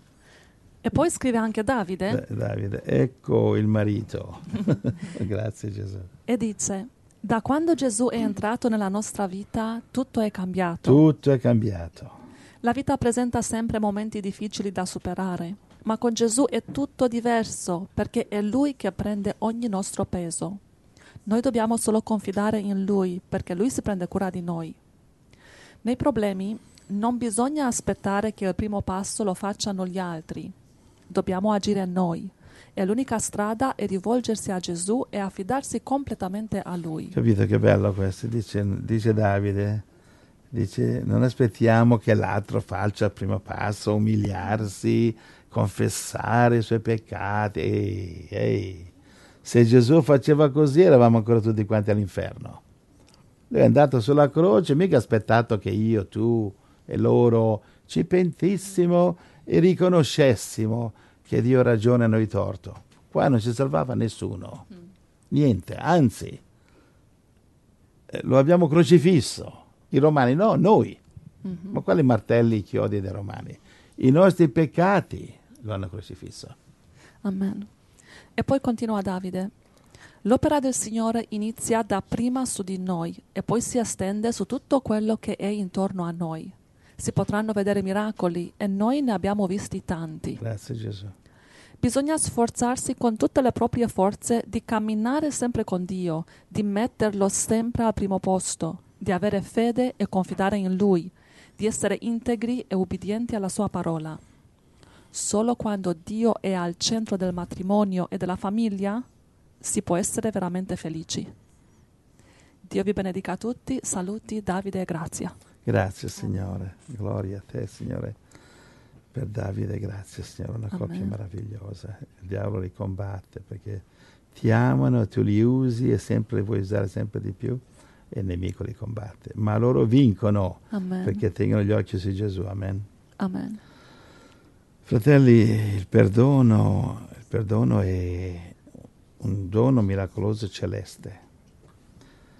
E poi scrive anche Davide. D- Davide, ecco il marito. Grazie Gesù. E dice: da quando Gesù è entrato nella nostra vita, tutto è cambiato. Tutto è cambiato. La vita presenta sempre momenti difficili da superare, ma con Gesù è tutto diverso, perché è Lui che prende ogni nostro peso. Noi dobbiamo solo confidare in Lui, perché Lui si prende cura di noi. Nei problemi non bisogna aspettare che il primo passo lo facciano gli altri. Dobbiamo agire noi. E l'unica strada è rivolgersi a Gesù e affidarsi completamente a Lui. Capito che bello questo? Dice, dice Davide, dice non aspettiamo che l'altro faccia il primo passo, umiliarsi, confessare i suoi peccati. Ehi, ehi. Se Gesù faceva così eravamo ancora tutti quanti all'inferno. Lui è andato sulla croce, mica ha aspettato che io, tu e loro ci pentissimo e riconoscessimo che Dio ha ragione e noi torto. Qua non ci salvava nessuno. Mm. Niente, anzi, eh, lo abbiamo crocifisso. I romani no, noi. Mm-hmm. Ma quali martelli, chiodi dei romani? I nostri peccati lo hanno crocifisso. Amen. E poi continua Davide. L'opera del Signore inizia da prima su di noi e poi si estende su tutto quello che è intorno a noi. Si potranno vedere miracoli e noi ne abbiamo visti tanti. Grazie Gesù. Bisogna sforzarsi con tutte le proprie forze di camminare sempre con Dio, di metterlo sempre al primo posto, di avere fede e confidare in Lui, di essere integri e ubbidienti alla Sua parola. Solo quando Dio è al centro del matrimonio e della famiglia si può essere veramente felici. Dio vi benedica tutti. Saluti Davide e Grazia. Grazie Signore, gloria a te Signore per Davide, grazie Signore, una Amen. coppia meravigliosa. Il diavolo li combatte perché ti amano, tu li usi e sempre vuoi usare sempre di più e il nemico li combatte, ma loro vincono. Amen. Perché tengono gli occhi su Gesù. Amen. Amen. Fratelli, il perdono, il perdono è un dono miracoloso celeste.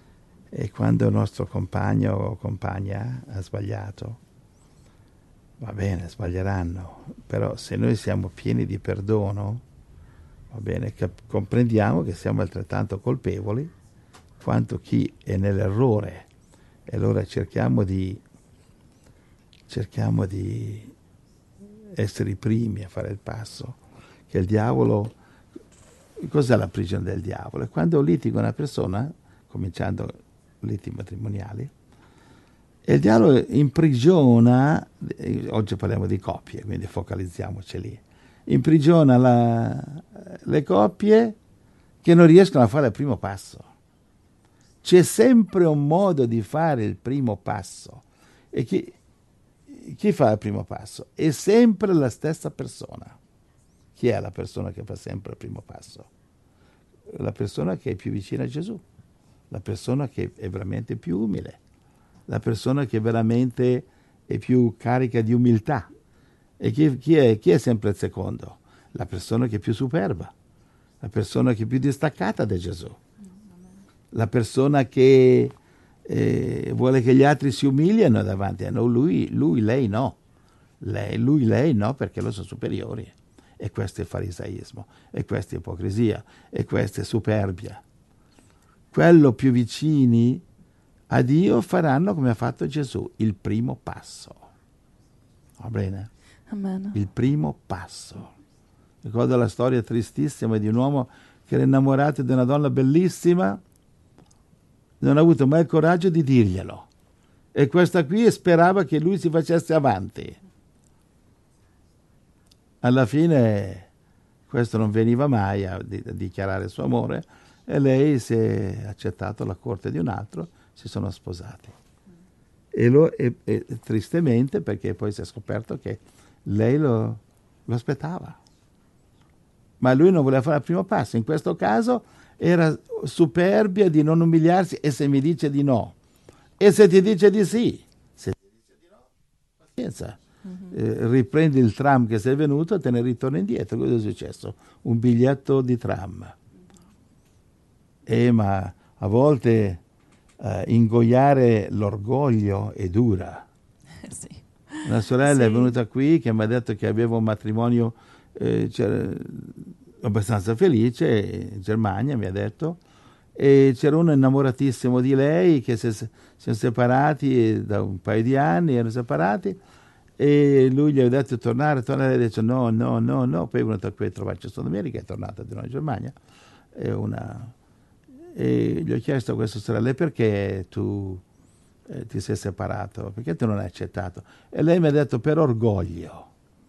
E quando il nostro compagno o compagna ha sbagliato, va bene, sbaglieranno, però se noi siamo pieni di perdono, va bene, cap- comprendiamo che siamo altrettanto colpevoli quanto chi è nell'errore. E allora cerchiamo di, cerchiamo di essere i primi a fare il passo, che il diavolo, cos'è la prigione del diavolo? È quando litiga una persona, cominciando liti matrimoniali, e il diavolo imprigiona, oggi parliamo di coppie, quindi focalizziamoci lì, imprigiona la, le coppie che non riescono a fare il primo passo. C'è sempre un modo di fare il primo passo. E chi, chi fa il primo passo? È sempre la stessa persona. Chi è la persona che fa sempre il primo passo? La persona che è più vicina a Gesù, la persona che è veramente più umile, la persona che veramente è più carica di umiltà. E chi, chi, è, chi è sempre il secondo? La persona che è più superba, la persona che è più distaccata da Gesù, la persona che eh, vuole che gli altri si umiliano davanti a noi. Lui, lui, lei no. Lei, lui, lei no, perché loro sono superiori. E questo è farisaismo, e questa è ipocrisia, e questa è superbia. Quello più vicini a Dio faranno come ha fatto Gesù, il primo passo. Va bene? Amen. Il primo passo. Ricordo la storia tristissima di un uomo che era innamorato di una donna bellissima, non ha avuto mai il coraggio di dirglielo. E questa qui sperava che lui si facesse avanti. Alla fine questo non veniva mai a, di, a dichiarare il suo amore, e lei si è accettato la corte di un altro, si sono sposati. E, lo, e, e tristemente, perché poi si è scoperto che lei lo, lo aspettava. Ma lui non voleva fare il primo passo. In questo caso era superbia di non umiliarsi. E se mi dice di no? E se ti dice di sì? Se ti dice di no, pazienza. Mm-hmm. Eh, riprendi il tram che sei venuto e te ne ritorni indietro. Cosa è successo? Un biglietto di tram. Eh, ma a volte eh, ingoiare l'orgoglio è dura. Eh, sì. Una sorella sì. è venuta qui che mi ha detto che aveva un matrimonio eh, abbastanza felice in Germania, mi ha detto, e c'era uno innamoratissimo di lei che si sono separati da un paio di anni, erano separati, e lui gli ha detto di tornare, tornare, e lei ha detto no, no, no, no, poi è venuta qui a trovarci a Sud America, è tornata di nuovo in Germania, e, una, e gli ho chiesto a questa sorella perché tu eh, ti sei separato, perché tu non hai accettato, e lei mi ha detto per orgoglio.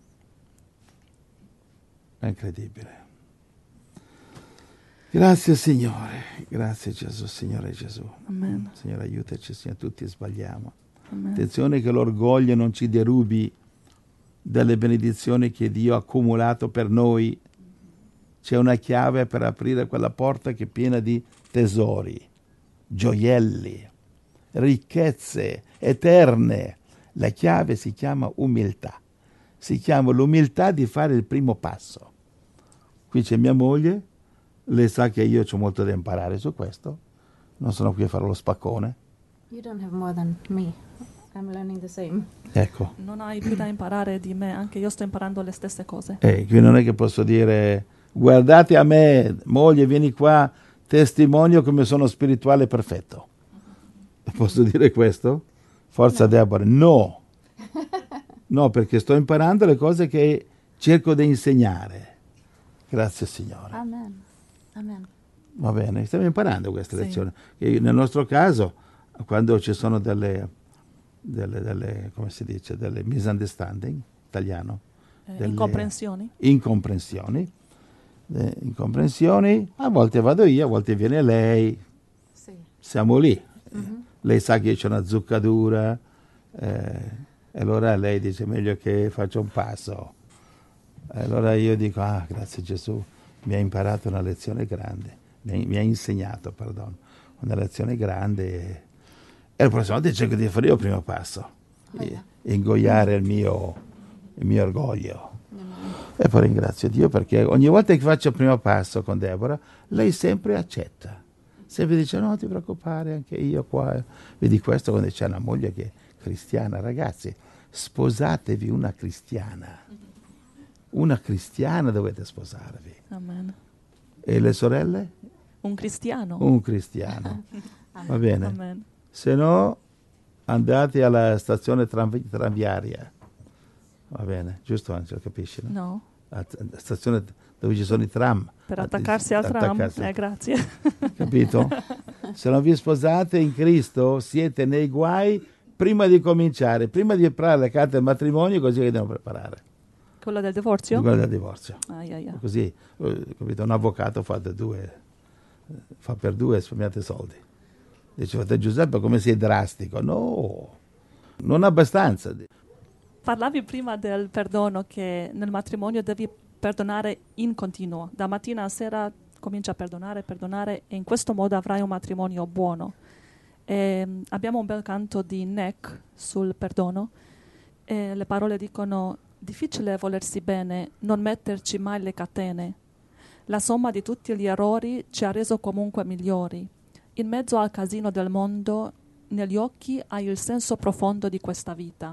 È incredibile. Grazie Signore, grazie Gesù, Signore Gesù. Amen. Signore aiutaci, Signore, tutti sbagliamo. Amen. Attenzione che l'orgoglio non ci derubi dalle benedizioni che Dio ha accumulato per noi. C'è una chiave per aprire quella porta che è piena di tesori, gioielli, ricchezze eterne. La chiave si chiama umiltà. Si chiama l'umiltà di fare il primo passo. Qui c'è mia moglie, lei sa che io ho molto da imparare su questo, non sono qui a fare lo spaccone. You don't have more than me. I'm learning the same. Ecco. Non hai più da imparare di me, anche io sto imparando le stesse cose. Eh, qui non è che posso dire, guardate a me, moglie, vieni qua, testimonio come sono spirituale perfetto. Posso dire questo? Forza no. Deborah, no. No, perché sto imparando le cose che cerco di insegnare. Grazie Signore. Amen. Amen. Va bene, stiamo imparando queste sì. lezioni. E nel nostro caso, quando ci sono delle, delle, delle come si dice, delle misunderstanding, italiano? Eh, delle incomprensioni. Incomprensioni. Le incomprensioni, a volte vado io, a volte viene lei. Sì. Siamo lì. Mm-hmm. Lei sa che io ho una zuccatura, eh, e allora lei dice meglio che faccia un passo. Allora io dico, ah, grazie Gesù, mi ha imparato una lezione grande, mi ha, mi ha insegnato, perdono, una lezione grande, e la prossima volta cerco di fare io il primo passo, oh, yeah. ingoiare il mio, il mio orgoglio. Mm-hmm. E poi ringrazio Dio perché ogni volta che faccio il primo passo con Deborah, lei sempre accetta, Sempre dice no, ti preoccupare, anche io qua. Vedi questo quando c'è una moglie che è cristiana. Ragazzi, sposatevi una cristiana. Una cristiana dovete sposarvi. Amen. E le sorelle? Un cristiano. Un cristiano. Va bene? Amen. Se no, andate alla stazione tram- tranviaria. Va bene? Giusto, Angelo, capisci? No? No. La, la stazione dove ci sono i tram. Per attaccarsi al tram. Attaccarsi. Eh, grazie. Capito? Se non vi sposate in Cristo, siete nei guai prima di cominciare, prima di preparare le carte del matrimonio, così che devono preparare. Quello del divorzio? Quello del divorzio. Ai, ai, ai. Così, eh, capito? Un avvocato fa per due, fa per due e risparmiate soldi. Dice, fratello Giuseppe, come sei drastico? No, non abbastanza. Parlavi prima del perdono, che nel matrimonio devi perdonare in continuo. Da mattina a sera comincia a perdonare, perdonare, e in questo modo avrai un matrimonio buono. E abbiamo un bel canto di Neck sul perdono, e le parole dicono: difficile volersi bene, non metterci mai le catene. La somma di tutti gli errori ci ha reso comunque migliori. In mezzo al casino del mondo, negli occhi hai il senso profondo di questa vita.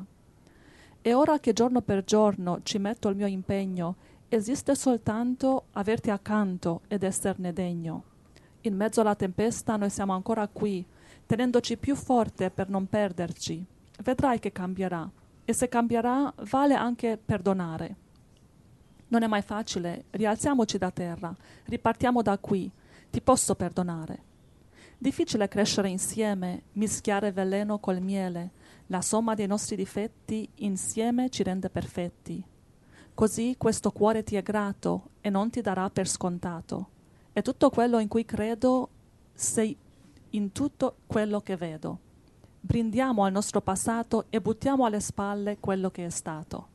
E ora che giorno per giorno ci metto il mio impegno, esiste soltanto averti accanto ed esserne degno. In mezzo alla tempesta noi siamo ancora qui, tenendoci più forte per non perderci. Vedrai che cambierà. E se cambierà, vale anche perdonare. Non è mai facile, rialziamoci da terra, ripartiamo da qui, ti posso perdonare. Difficile crescere insieme, mischiare veleno col miele, la somma dei nostri difetti insieme ci rende perfetti. Così questo cuore ti è grato e non ti darà per scontato. E tutto quello in cui credo, sei in tutto quello che vedo. Brindiamo al nostro passato e buttiamo alle spalle quello che è stato.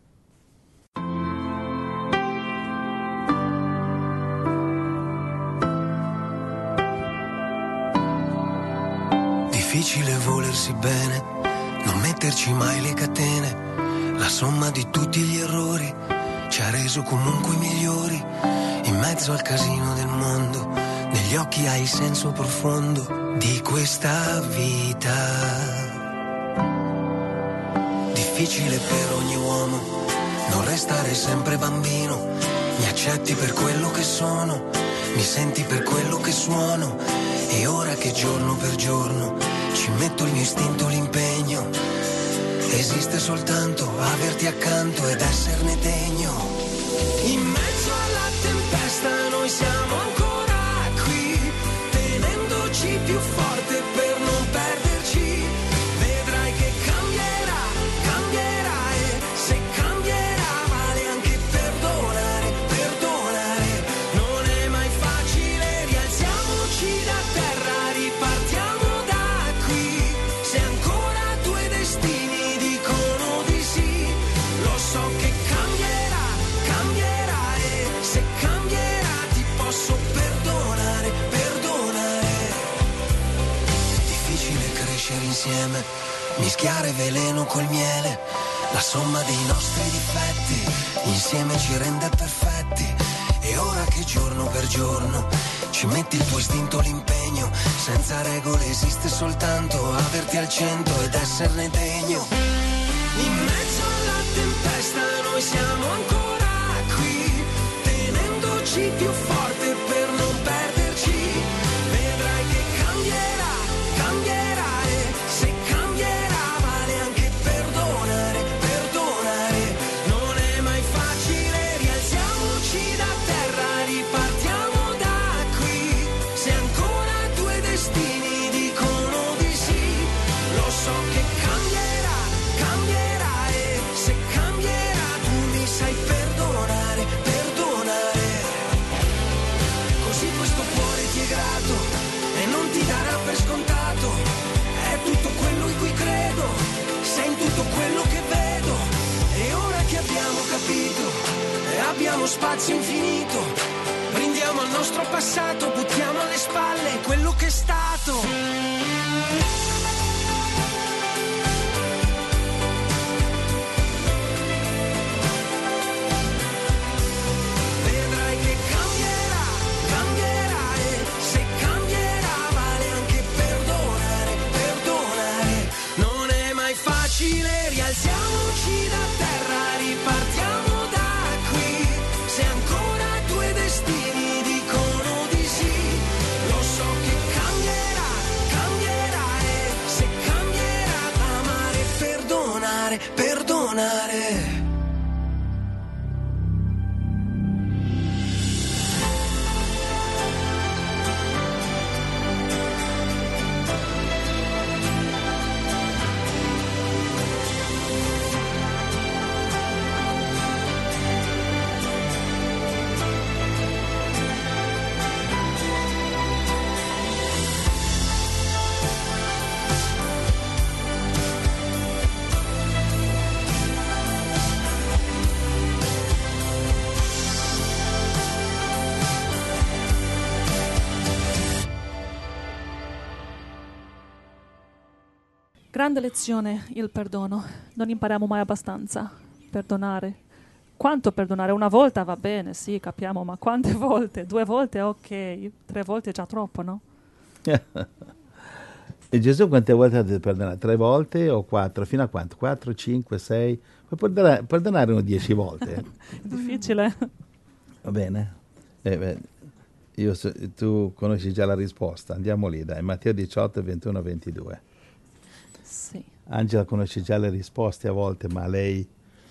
Difficile volersi bene, non metterci mai le catene. La somma di tutti gli errori ci ha reso comunque migliori. In mezzo al casino del mondo, negli occhi hai il senso profondo di questa vita. Difficile per ogni uomo non restare sempre bambino. Mi accetti per quello che sono, mi senti per quello che suono. E ora che giorno per giorno ci metto il mio istinto, l'impegno, esiste soltanto averti accanto ed esserne degno. In mezzo alla tempesta noi siamo ancora qui, tenendoci più forte per non perderci. Vedrai che cambierà, cambierà, e se cambierà vale anche perdonare, perdonare. Non è mai facile, rialziamoci da terra, ripartiamo da qui. Se ancora due destini dicono di sì, lo so che cambierà, cambierà, e se cambierà ti posso perdonare, perdonare. Difficile crescere insieme, mischiare veleno col miele. La somma dei nostri difetti insieme ci rende perfetti. E ora che giorno per giorno ci metti il tuo istinto, l'impegno, senza regole esiste soltanto averti al centro ed esserne degno. In mezzo alla tempesta noi siamo ancora qui, tenendoci più forte per non perderci. Vedrai che cambierà, cambierà, e se cambierà vale anche perdonare, perdonare. Non è mai facile, rialziamoci da terra, ripartiamo da qui. Se ancora due destini dicono di sì, lo so che cambierà, cambierà, e se cambierà tu mi sai perdonare, perdonare. Così questo cuore ti è grato e non ti darà per scontato. È tutto quello in cui credo, sei in tutto quello che vedo. E ora che abbiamo capito e abbiamo spazio infinito, brindiamo al nostro passato, buttiamo alle spalle quello che è stato. Vedrai che cambierà, cambierà, e se cambierà vale Grande lezione il perdono. Non impariamo mai abbastanza. Perdonare. Quanto perdonare? Una volta va bene, sì, capiamo, ma quante volte? Due volte ok, tre volte è già troppo, no? E Gesù quante volte ha detto perdonare? Tre volte o quattro? Fino a quanto? Quattro, cinque, sei? Puoi perdonare, perdonare uno dieci volte. È difficile. Va bene? Eh, beh, io so, tu conosci già la risposta. Andiamo lì, dai. Matteo diciotto, ventuno, ventidue. Sì. Angela conosce già le risposte a volte, ma lei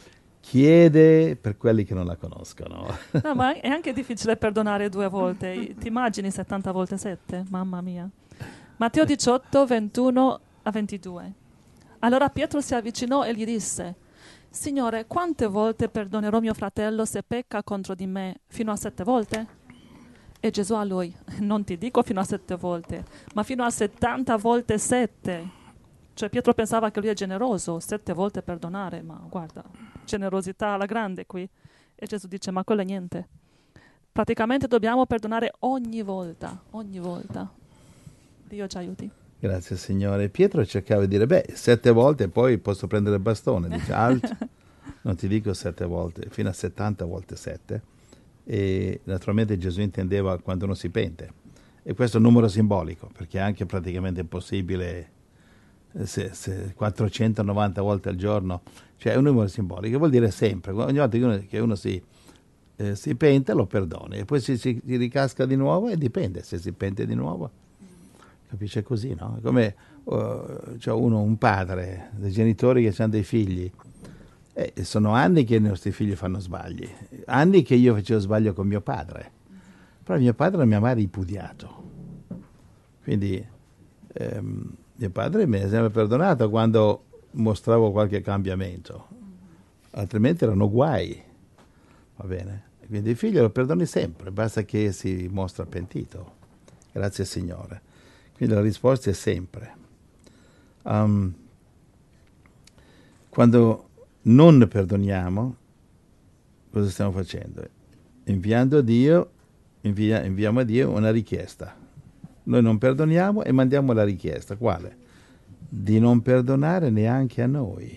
chiede per quelli che non la conoscono. No, ma è anche difficile perdonare due volte. Ti immagini settanta volte sette? Mamma mia. Matteo diciotto, ventuno a ventidue. Allora Pietro si avvicinò e gli disse: Signore, quante volte perdonerò mio fratello se pecca contro di me? Fino a sette volte? E Gesù a lui: non ti dico fino a sette volte, ma fino a settanta volte sette. Cioè Pietro pensava che lui è generoso, sette volte perdonare, ma guarda, generosità alla grande qui. E Gesù dice: ma quello è niente. Praticamente dobbiamo perdonare ogni volta, ogni volta. Dio ci aiuti. Grazie Signore. Pietro cercava di dire, beh, sette volte poi posso prendere il bastone. Dice, alt, non ti dico sette volte, fino a settanta volte sette. E naturalmente Gesù intendeva quando uno si pente. E questo è un numero simbolico, perché è anche praticamente impossibile se, se quattrocentonovanta volte al giorno. Cioè è un numero simbolico, vuol dire sempre. Ogni volta che uno, che uno si, eh, si pente lo perdoni. E poi si, si, si ricasca di nuovo e dipende se si pente di nuovo. Capisce così, no? Come uh, c'è uno, un padre, dei genitori che hanno dei figli, eh, sono anni che i nostri figli fanno sbagli, anni che io facevo sbaglio con mio padre, però mio padre mi ha mai ripudiato, quindi ehm, mio padre mi ha sempre perdonato quando mostravo qualche cambiamento, altrimenti erano guai, va bene? Quindi il figlio lo perdoni sempre, basta che si mostra pentito. Grazie Signore. Quindi la risposta è sempre. Um, quando non perdoniamo, cosa stiamo facendo? Inviando a Dio, invia, inviamo a Dio una richiesta. Noi non perdoniamo e mandiamo la richiesta. Quale? Di non perdonare neanche a noi.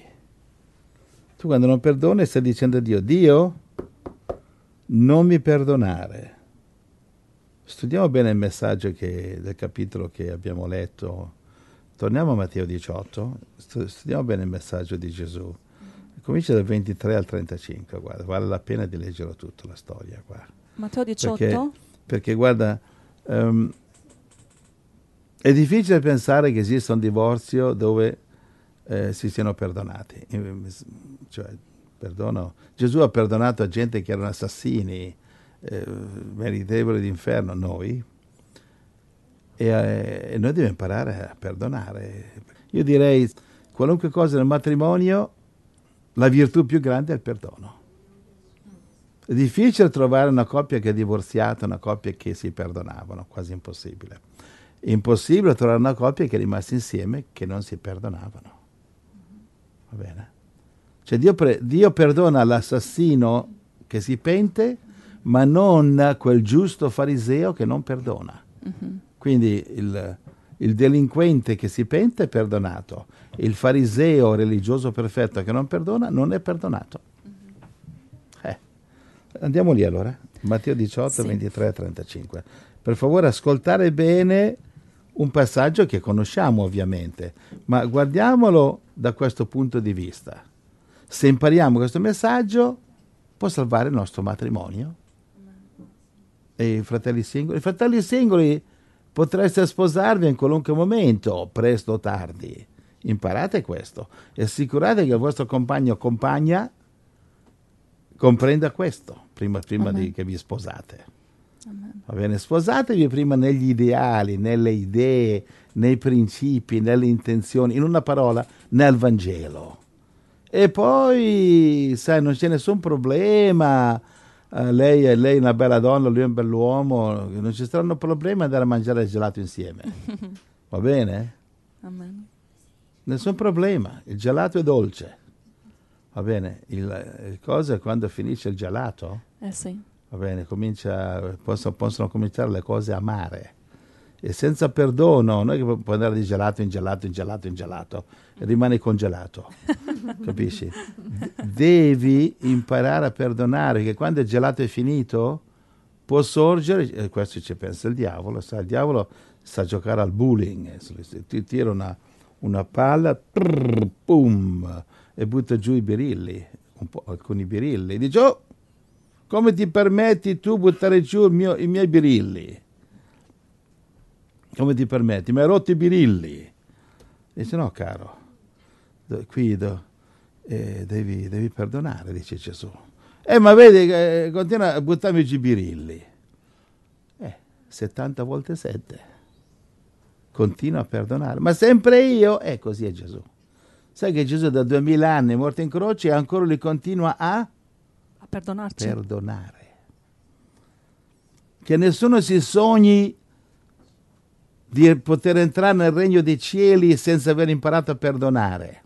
Tu quando non perdoni stai dicendo a Dio, Dio, non mi perdonare. Studiamo bene il messaggio che, del capitolo che abbiamo letto. Torniamo a Matteo diciotto, studiamo bene il messaggio di Gesù. Comincia dal ventitré al trentacinque, guarda, vale la pena di leggerlo tutto, la storia qua. Matteo diciotto? Perché, perché guarda, um, è difficile pensare che esista un divorzio dove eh, si siano perdonati. Cioè, perdono. Gesù ha perdonato a gente che erano assassini, Eh, meritevoli d'inferno, noi, e, eh, e noi dobbiamo imparare a perdonare. Io direi, qualunque cosa nel matrimonio, la virtù più grande è il perdono. È difficile trovare una coppia che è divorziata, una coppia che si perdonavano, quasi impossibile. È impossibile trovare una coppia che è rimasta insieme che non si perdonavano. Va bene? Cioè Dio, pre- Dio perdona l'assassino che si pente, ma non quel giusto fariseo che non perdona. Uh-huh. Quindi il, il delinquente che si pente è perdonato, il fariseo religioso perfetto che non perdona non è perdonato. Uh-huh. Eh. Andiamo lì allora, Matteo diciotto, sì. ventitré a trentacinque. Per favore ascoltare bene un passaggio che conosciamo ovviamente, ma guardiamolo da questo punto di vista. Se impariamo questo messaggio può salvare il nostro matrimonio. E i fratelli singoli, i fratelli singoli potreste sposarvi in qualunque momento, presto o tardi. Imparate questo e assicurate che il vostro compagno o compagna comprenda questo prima, prima di che vi sposate. Amen. Va bene, sposatevi prima negli ideali, nelle idee, nei principi, nelle intenzioni, in una parola, nel Vangelo. E poi, sai, non c'è nessun problema. Uh, lei, è, lei è una bella donna, lui è un bell'uomo, non ci saranno problemi ad andare a mangiare il gelato insieme. Va bene? Amen. Nessun problema, il gelato è dolce. Va bene? Il, il cosa è quando finisce il gelato, eh sì. va bene, comincia, possono, possono cominciare le cose amare. E senza perdono, non è che puoi andare di gelato in gelato in gelato in gelato e rimani congelato, capisci? Devi imparare a perdonare, perché quando il gelato è finito può sorgere, e questo ci pensa il diavolo, sa, il diavolo sa giocare al bowling, ti tira una, una palla, prrr, pum, e butta giù i birilli, un po', alcuni birilli, dice, oh, come ti permetti tu buttare giù il mio, i miei birilli? Come ti permetti? Mi hai rotto i birilli. Dice, no, caro, qui do, eh, devi, devi perdonare, dice Gesù. Eh, ma vedi, eh, continua a buttarmi giù i birilli. Eh, settanta volte sette. Continua a perdonare. Ma sempre io? Eh, così è Gesù. Sai che Gesù da duemila anni è morto in croce e ancora lui continua a, A perdonarci. perdonare. Che nessuno si sogni di poter entrare nel regno dei cieli senza aver imparato a perdonare.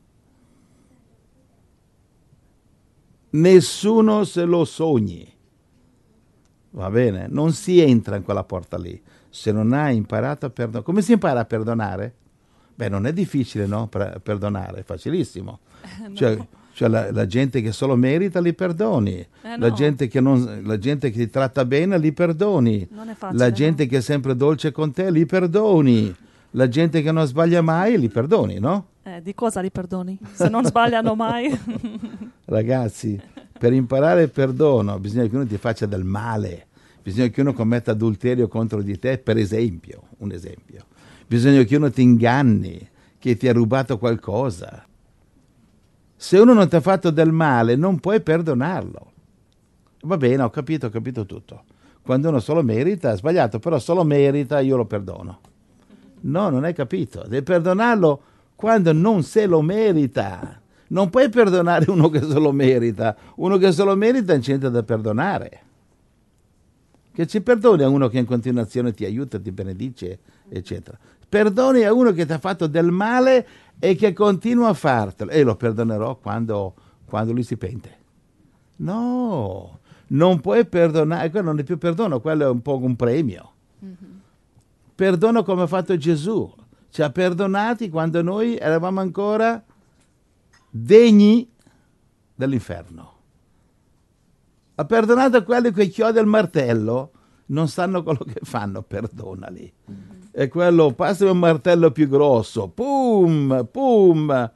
Nessuno se lo sogni. Va bene? Non si entra in quella porta lì se non hai imparato a perdonare. Come si impara a perdonare? Beh, non è difficile, no? Per perdonare, è facilissimo. Eh, no. Cioè, cioè la, la gente che solo merita li perdoni, Eh, no. la, gente che non, la gente che ti tratta bene li perdoni, Non è facile, la gente no? che è sempre dolce con te li perdoni, la gente che non sbaglia mai li perdoni, no? Eh, di cosa li perdoni? Se non sbagliano mai. Ragazzi, per imparare il perdono bisogna che uno ti faccia del male, bisogna che uno commetta adulterio contro di te, per esempio, un esempio. Bisogna che uno ti inganni, che ti ha rubato qualcosa. Se uno non ti ha fatto del male, non puoi perdonarlo. Va bene, ho capito, ho capito tutto. Quando uno solo merita, ha sbagliato, però solo merita, io lo perdono. No, non hai capito. Devi perdonarlo quando non se lo merita. Non puoi perdonare uno che se lo merita. Uno che se lo merita non c'è niente da perdonare. Che ci perdoni a uno che in continuazione ti aiuta, ti benedice, eccetera. Perdoni a uno che ti ha fatto del male e che continua a fartelo. E lo perdonerò quando, quando lui si pente. No, non puoi perdonare. Quello non è più perdono, quello è un po' un premio. Mm-hmm. Perdono come ha fatto Gesù. Ci ha perdonati quando noi eravamo ancora degni dell'inferno. Ha perdonato quelli che chiodi al martello, non sanno quello che fanno, perdonali. Mm-hmm. E quello, passami un martello più grosso, pum, pum.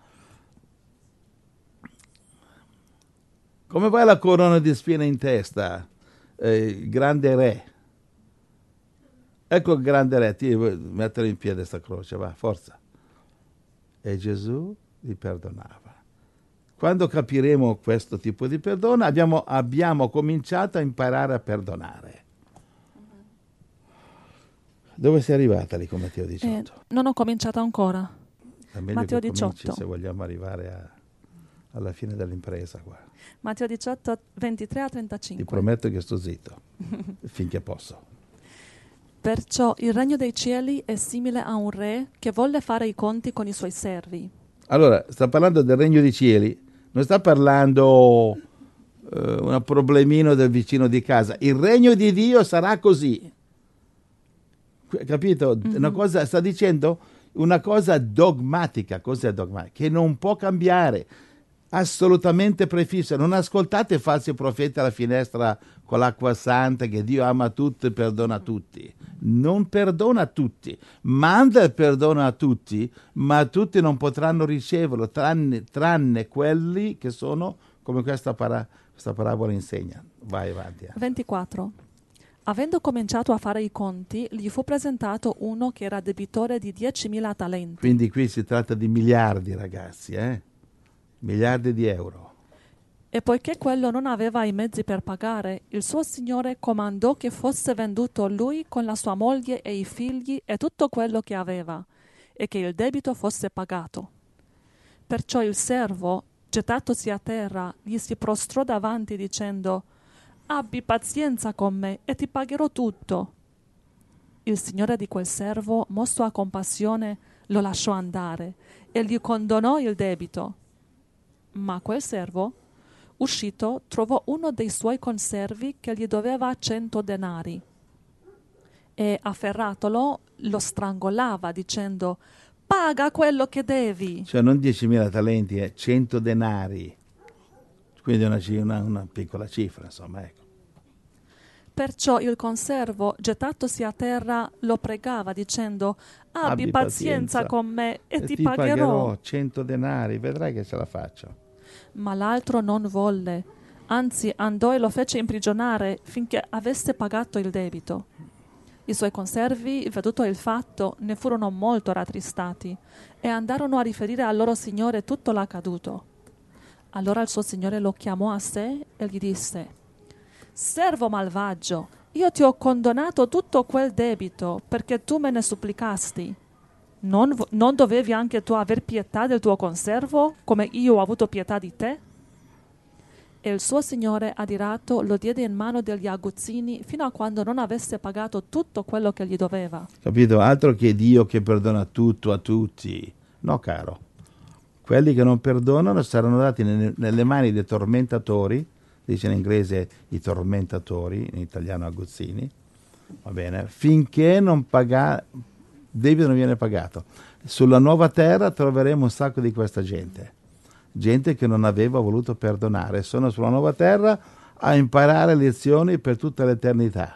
Come va la corona di spine in testa? Eh, il grande re. Ecco il grande re, ti mettere in piedi sta croce, va, forza. E Gesù li perdonava. Quando capiremo questo tipo di perdono, abbiamo, abbiamo cominciato a imparare a perdonare. Dove sei arrivata lì con Matteo diciotto? Eh, non ho cominciato ancora. È meglio Matteo che cominci diciotto. se vogliamo arrivare a, alla fine dell'impresa qua. Matteo diciotto, ventitré a trentacinque. Ti prometto che sto zitto, finché posso. Perciò il regno dei cieli è simile a un re che volle fare i conti con i suoi servi. Allora, sta parlando del regno dei cieli, non sta parlando uh, un problemino del vicino di casa. Il regno di Dio sarà così. Capito? Mm-hmm. Una cosa, sta dicendo una cosa dogmatica, cos'è dogmatica? Che non può cambiare, assolutamente prefissa. Non ascoltate falsi profeti alla finestra con l'acqua santa che Dio ama tutti e perdona tutti. Non perdona tutti, manda il perdono a tutti, ma tutti non potranno riceverlo, tranne, tranne quelli che sono come questa, para, questa parabola insegna. Vai avanti. ventiquattro. Avendo cominciato a fare i conti, gli fu presentato uno che era debitore di diecimila talenti. Quindi qui si tratta di miliardi, ragazzi, eh? Miliardi di euro. E poiché quello non aveva i mezzi per pagare, il suo signore comandò che fosse venduto lui con la sua moglie e i figli e tutto quello che aveva, e che il debito fosse pagato. Perciò il servo, gettatosi a terra, gli si prostrò davanti dicendo: «Abbi pazienza con me e ti pagherò tutto». Il signore di quel servo, mosso a compassione, lo lasciò andare e gli condonò il debito. Ma quel servo, uscito, trovò uno dei suoi conservi che gli doveva cento denari. e afferratolo lo strangolava dicendo: paga quello che devi. Cioè non diecimila talenti, è cento denari. Quindi una, una, una piccola cifra, insomma, ecco. Perciò il conservo, gettatosi a terra, lo pregava dicendo: abbi, Abbi pazienza, pazienza con me e, e ti, ti pagherò. pagherò cento denari, vedrai che ce la faccio. Ma l'altro non volle, anzi andò e lo fece imprigionare finché avesse pagato il debito. I suoi conservi, veduto il fatto, ne furono molto rattristati e andarono a riferire al loro signore tutto l'accaduto. Allora il suo signore lo chiamò a sé e gli disse: servo malvagio, io ti ho condonato tutto quel debito perché tu me ne supplicasti. Non, non dovevi anche tu aver pietà del tuo conservo, come io ho avuto pietà di te? E il suo signore, adirato, lo diede in mano degli aguzzini fino a quando non avesse pagato tutto quello che gli doveva. Capito? Altro che Dio che perdona tutto a tutti. No, caro. Quelli che non perdonano saranno dati nelle, nelle mani dei tormentatori, dice in inglese i tormentatori, in italiano aguzzini, va bene, finché non paga, debito non viene pagato. Sulla nuova terra troveremo un sacco di questa gente, gente che non aveva voluto perdonare, sono sulla nuova terra a imparare lezioni per tutta l'eternità.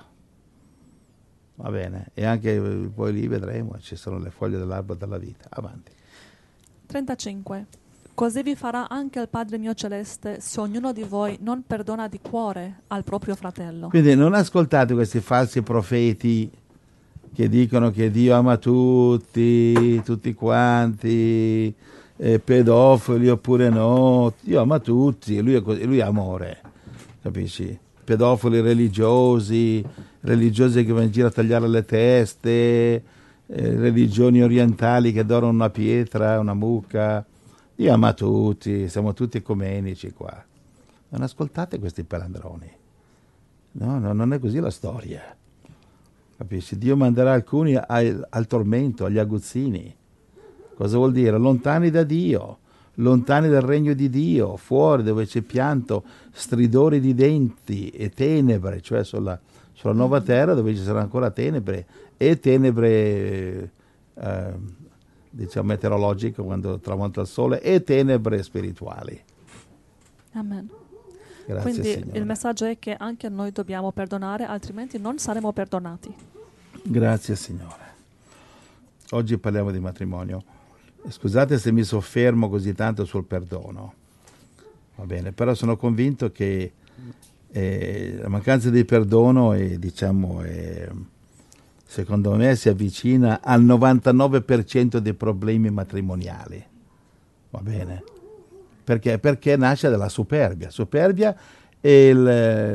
Va bene, e anche poi lì vedremo, ci sono le foglie dell'albero della vita. Avanti. trentacinque. Così vi farà anche il Padre mio celeste se ognuno di voi non perdona di cuore al proprio fratello. Quindi non ascoltate questi falsi profeti che dicono che Dio ama tutti, tutti quanti, eh, pedofili oppure no. Dio ama tutti, lui è, così, lui è amore, capisci? Pedofili religiosi, religiosi che vanno in giro a tagliare le teste, eh, religioni orientali che adorano una pietra, una mucca. Dio ama tutti, siamo tutti ecumenici qua. Non ascoltate questi palandroni. No, no, non è così la storia. Capisci? Dio manderà alcuni al, al tormento, agli aguzzini. Cosa vuol dire? Lontani da Dio, lontani dal regno di Dio, fuori dove c'è pianto, stridori di denti e tenebre, cioè sulla, sulla nuova terra dove ci saranno ancora tenebre e tenebre eh, diciamo meteorologiche quando tramonta il sole e tenebre spirituali. Amen. Grazie, Quindi Signore. il messaggio è che anche noi dobbiamo perdonare, altrimenti non saremo perdonati. Grazie Signore. Oggi parliamo di matrimonio. Scusate se mi soffermo così tanto sul perdono, va bene, però sono convinto che eh, la mancanza di perdono è, diciamo, è, secondo me si avvicina al novantanove per cento dei problemi matrimoniali, va bene? Perché? Perché nasce dalla superbia. Superbia è il,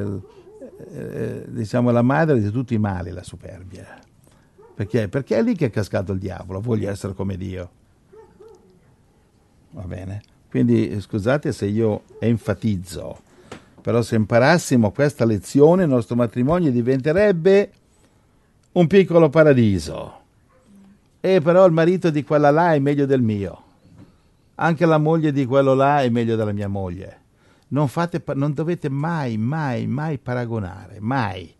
eh, diciamo, la madre di tutti i mali, la superbia. Perché? Perché è lì che è cascato il diavolo, voglio essere come Dio. Va bene? Quindi scusate se io enfatizzo, però se imparassimo questa lezione il nostro matrimonio diventerebbe un piccolo paradiso. E però il marito di quella là è meglio del mio. Anche la moglie di quello là è meglio della mia moglie. Non, fate, non dovete mai, mai, mai paragonare, mai.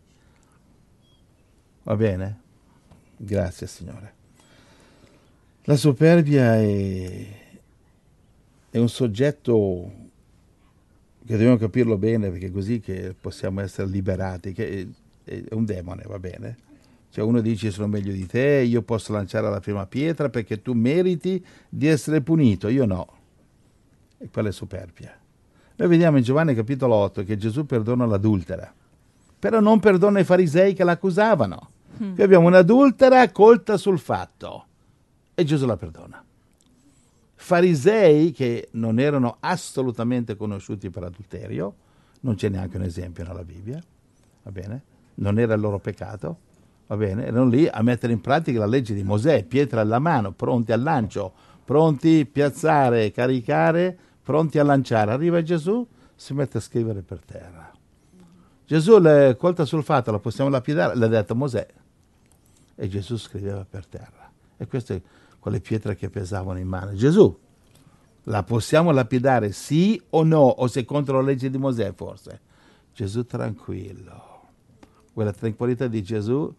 Va bene? Grazie, Signore. La superbia è, è un soggetto che dobbiamo capirlo bene, perché è così che possiamo essere liberati, che è, è un demone, va bene? Cioè uno dice sono meglio di te, io posso lanciare la prima pietra perché tu meriti di essere punito, io no. E quella è superbia. Noi vediamo in Giovanni capitolo otto che Gesù perdona l'adultera, però non perdona i farisei che l'accusavano. Mm. Qui abbiamo un'adultera colta sul fatto e Gesù la perdona. Farisei che non erano assolutamente conosciuti per adulterio, non c'è neanche un esempio nella Bibbia, va bene? Non era il loro peccato. Va bene, erano lì a mettere in pratica la legge di Mosè, pietra alla mano, pronti al lancio, pronti a piazzare, caricare, pronti a lanciare. Arriva Gesù, si mette a scrivere per terra. Gesù, le, colta sul fatto, la possiamo lapidare, l'ha detto Mosè. E Gesù scriveva per terra. E queste quelle pietre che pesavano in mano. Gesù, la possiamo lapidare sì o no, o secondo la legge di Mosè forse? Gesù tranquillo. Quella tranquillità di Gesù,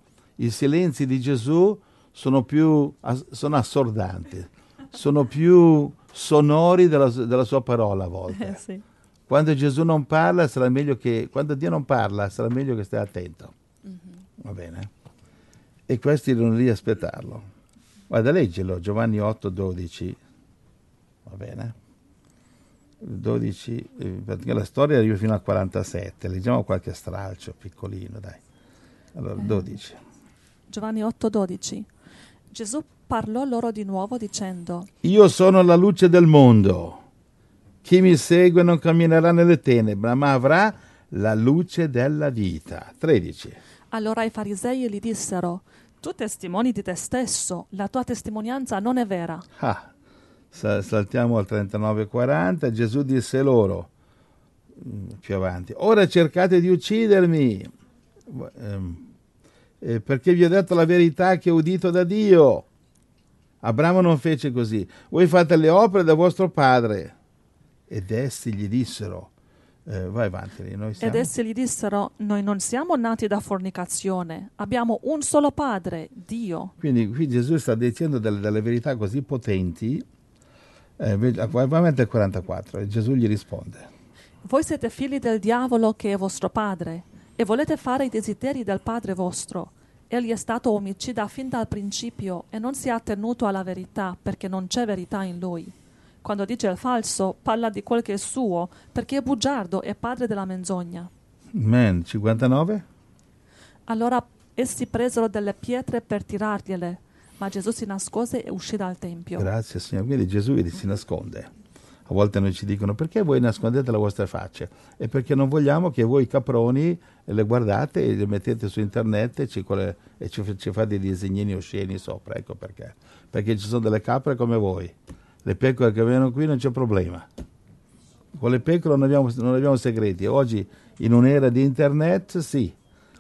I silenzi di Gesù sono più sono assordanti, sono più sonori della, della sua parola a volte. Eh, sì. Quando Gesù non parla sarà meglio che, quando Dio non parla sarà meglio che stai attento. Mm-hmm. Va bene? E questi devono lì aspettarlo. Guarda, leggilo, Giovanni otto dodici. Va bene? dodici, perché la storia arriva fino al quarantasette. Leggiamo qualche stralcio piccolino, dai. Allora, dodici. Giovanni otto dodici. Gesù parlò loro di nuovo dicendo: Io sono la luce del mondo. Chi mi segue non camminerà nelle tenebre, ma avrà la luce della vita. tredici. Allora i farisei gli dissero: tu testimoni di te stesso, la tua testimonianza non è vera. Ah, saltiamo al trentanove quaranta. Gesù disse loro, più avanti: ora cercate di uccidermi, eh, perché vi ho detto la verità che ho udito da Dio. Abramo non fece così. Voi fate le opere da vostro padre. Ed essi gli dissero, eh, vai avanti, noi siamo... Ed essi gli dissero: noi non siamo nati da fornicazione, abbiamo un solo padre, Dio. Quindi qui Gesù sta dicendo delle, delle verità così potenti. Eh, veramente il quarantaquattro, e Gesù gli risponde: voi siete figli del diavolo che è vostro padre, e volete fare i desideri del padre vostro. Egli è stato omicida fin dal principio e non si è attenuto alla verità, perché non c'è verità in lui. Quando dice il falso, parla di quel che è suo, perché è bugiardo e padre della menzogna. Amen. cinquantanove. Allora essi presero delle pietre per tirargliele, ma Gesù si nascose e uscì dal tempio. Grazie, Signore. Quindi Gesù si nasconde. A volte noi ci dicono: perché voi nascondete le vostre facce? È perché non vogliamo che voi caproni le guardate e le mettete su internet e ci, quelle, e ci, ci fate dei disegnini osceni sopra. Ecco perché. Perché ci sono delle capre come voi. Le pecore che vengono qui non c'è problema. Con le pecore non abbiamo, non abbiamo segreti. Oggi, in un'era di internet, sì.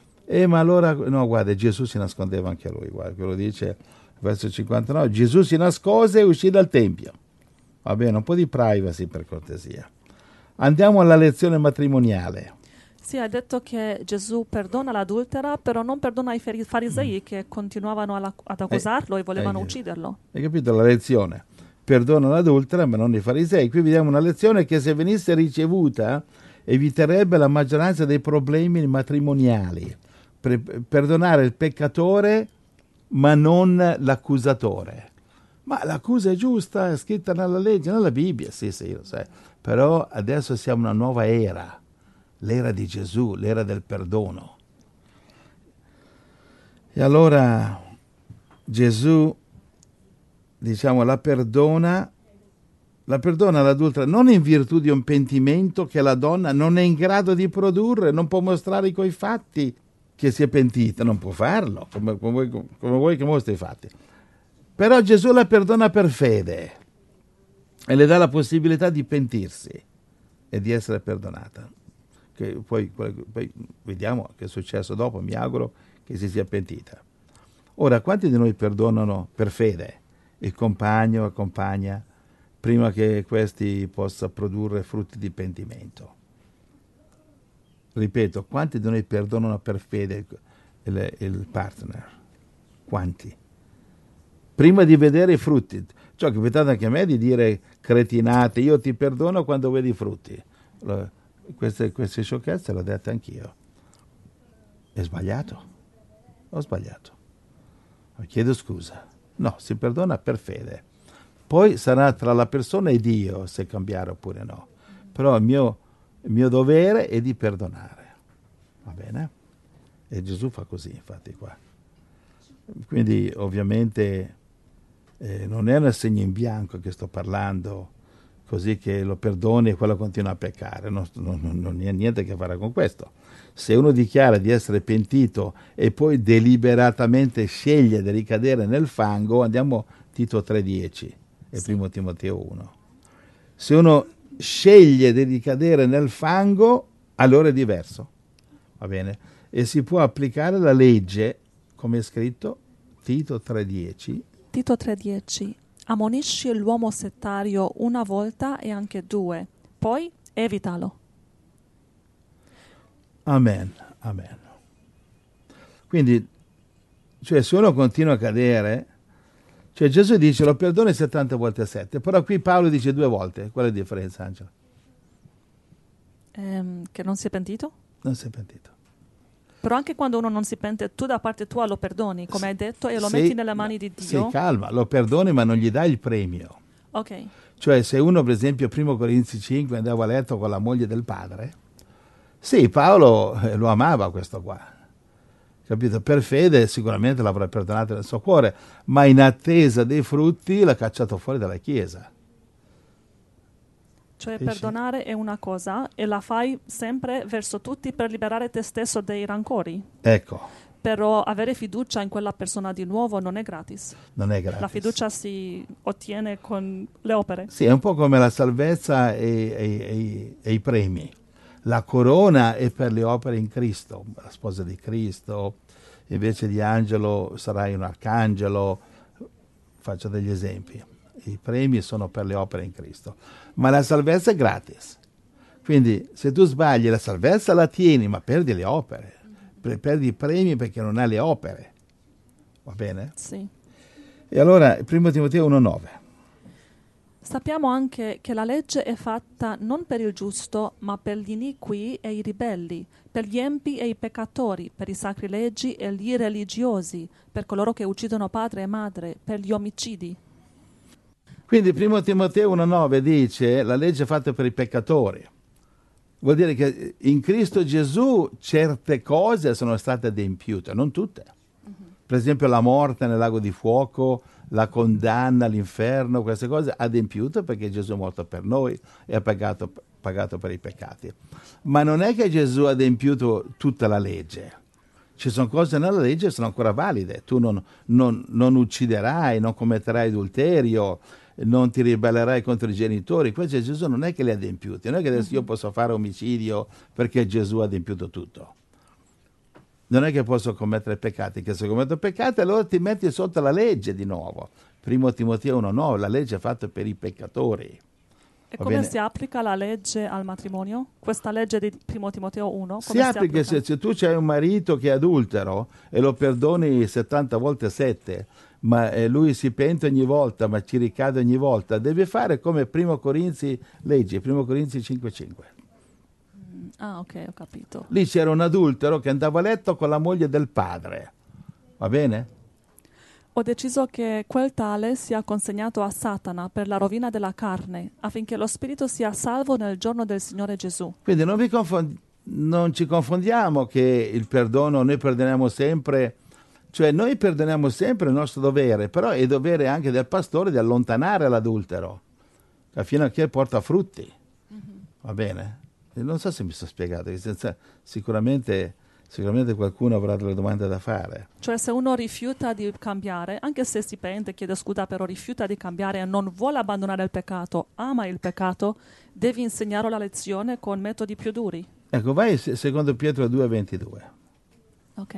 E ma allora, no, guarda, Gesù si nascondeva anche lui. Guarda, quello dice, verso cinquantanove, Gesù si nascose e uscì dal Tempio. Va bene, un po' di privacy per cortesia. Andiamo alla lezione matrimoniale. Sì, hai detto che Gesù perdona l'adultera, però non perdona i farisei mm. che continuavano alla, ad accusarlo eh, e volevano eh, ucciderlo. Hai capito la lezione? Perdona l'adultera, ma non i farisei. Qui vediamo una lezione che, se venisse ricevuta, eviterebbe la maggioranza dei problemi matrimoniali. Per, perdonare il peccatore, ma non l'accusatore. Ma l'accusa è giusta, è scritta nella legge, nella Bibbia, sì, sì, lo sai. Però adesso siamo in una nuova era, l'era di Gesù, l'era del perdono. E allora Gesù, diciamo, la perdona, la perdona l'adultera non in virtù di un pentimento che la donna non è in grado di produrre, non può mostrare coi fatti che si è pentita, non può farlo, come, come, come, come vuoi che mostri i fatti. Però Gesù la perdona per fede e le dà la possibilità di pentirsi e di essere perdonata. Che poi, poi vediamo che è successo dopo, mi auguro che si sia pentita. Ora, quanti di noi perdonano per fede il compagno o compagna prima che questi possa produrre frutti di pentimento? Ripeto, quanti di noi perdonano per fede il, il partner? Quanti? Prima di vedere i frutti. Ciò è capitato anche a me di dire cretinate, io ti perdono quando vedi i frutti. Queste, queste sciocchezze l'ho dette anch'io. È sbagliato. Ho sbagliato. Chiedo scusa. No, si perdona per fede. Poi sarà tra la persona e Dio se cambiare oppure no. Però il mio, il mio dovere è di perdonare. Va bene? E Gesù fa così, infatti, qua. Quindi, ovviamente, eh, non è un assegno in bianco che sto parlando, così che lo perdoni e quello continua a peccare. Non, non, non ha niente a che fare con questo. Se uno dichiara di essere pentito e poi deliberatamente sceglie di ricadere nel fango, andiamo a Tito tre dieci e primo Timoteo uno. Se uno sceglie di ricadere nel fango, allora è diverso, va bene? E si può applicare la legge, come è scritto, Tito tre dieci. Tito tre dieci. Ammonisci l'uomo settario una volta e anche due, poi evitalo. Amen, amen. Quindi Cioè se uno continua a cadere, cioè Gesù dice lo perdoni settanta volte sette, però qui Paolo dice due volte. Qual è la differenza, Angela? Ehm, che non si è pentito? Non si è pentito. Però anche quando uno non si pente, tu da parte tua lo perdoni, come hai detto, e lo Sei- metti nelle mani di Dio. Sì, calma, lo perdoni ma non gli dai il premio. Ok. Cioè se uno per esempio primo Corinzi cinque andava a letto con la moglie del padre, sì, Paolo eh, lo amava questo qua, capito? Per fede sicuramente l'avrà perdonato nel suo cuore, ma in attesa dei frutti l'ha cacciato fuori dalla chiesa. Cioè Sì, perdonare è una cosa e la fai sempre verso tutti per liberare te stesso dai rancori. Ecco, Però avere fiducia in quella persona di nuovo non è gratis. non è gratis. La fiducia si ottiene con le opere. Sì, è un po' come la salvezza e, e- e- e i premi. La corona è per le opere in Cristo, la sposa di Cristo, invece di angelo sarai un arcangelo, faccio degli esempi. I premi sono per le opere in Cristo, ma la salvezza è gratis. Quindi se tu sbagli la salvezza la tieni, ma perdi le opere, Per- perdi i premi perché non hai le opere. Va bene? Sì. E allora, primo Timoteo uno nove. Sappiamo anche che la legge è fatta non per il giusto, ma per gli iniqui e i ribelli, per gli empi e i peccatori, per i sacrilegi e gli irreligiosi, per coloro che uccidono padre e madre, per gli omicidi. Quindi primo Timoteo uno nove dice la legge è fatta per i peccatori. Vuol dire che in Cristo Gesù certe cose sono state adempiute, non tutte. Per esempio la morte nel lago di fuoco, la condanna all'inferno, queste cose adempiute perché Gesù è morto per noi e ha pagato, pagato per i peccati. Ma non è che Gesù ha adempiuto tutta la legge. Ci sono cose nella legge che sono ancora valide. Tu non, non, non ucciderai, non commetterai adulterio, non ti ribellerai contro i genitori. Questo Gesù non è che li ha adempiuti. Non è che adesso io posso fare omicidio perché Gesù ha adempiuto tutto. Non è che posso commettere peccati, che se commetto peccati allora ti metti sotto la legge di nuovo. Primo Timoteo uno nove, la legge è fatta per i peccatori. E Va come bene? si applica la legge al matrimonio? Questa legge di primo Timoteo uno? Si Come si applica applica? se, se tu c'hai un marito che è adultero e lo perdoni settanta volte sette, ma eh, lui si pente ogni volta, ma ci ricade ogni volta, devi fare come primo Corinzi legge, primo Corinzi cinque cinque. Ah, ok, ho capito. Lì c'era un adultero che andava a letto con la moglie del padre, va bene? Ho deciso che quel tale sia consegnato a Satana per la rovina della carne, affinché lo spirito sia salvo nel giorno del Signore Gesù. Quindi non, vi confond- non ci confondiamo che il perdono, noi perdoniamo sempre, cioè noi perdoniamo sempre il nostro dovere, però è dovere anche del pastore di allontanare l'adultero, fino a che porta frutti, va bene? E non so se mi sono spiegato, che senza- sicuramente, sicuramente qualcuno avrà delle domande da fare. Cioè se uno rifiuta di cambiare, anche se si pente, chiede scusa, però rifiuta di cambiare e non vuole abbandonare il peccato, ama il peccato, devi insegnare la lezione con metodi più duri. Ecco, vai se- secondo Pietro due ventidue. Ok.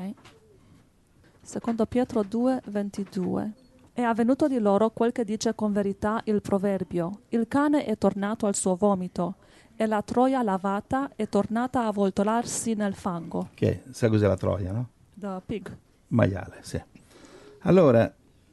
Secondo Pietro due ventidue. È avvenuto di loro quel che dice con verità il proverbio: il cane è tornato al suo vomito e la troia lavata è tornata a avvoltolarsi nel fango. Che sa cos'è la troia, no? The pig. Maiale, sì. Allora,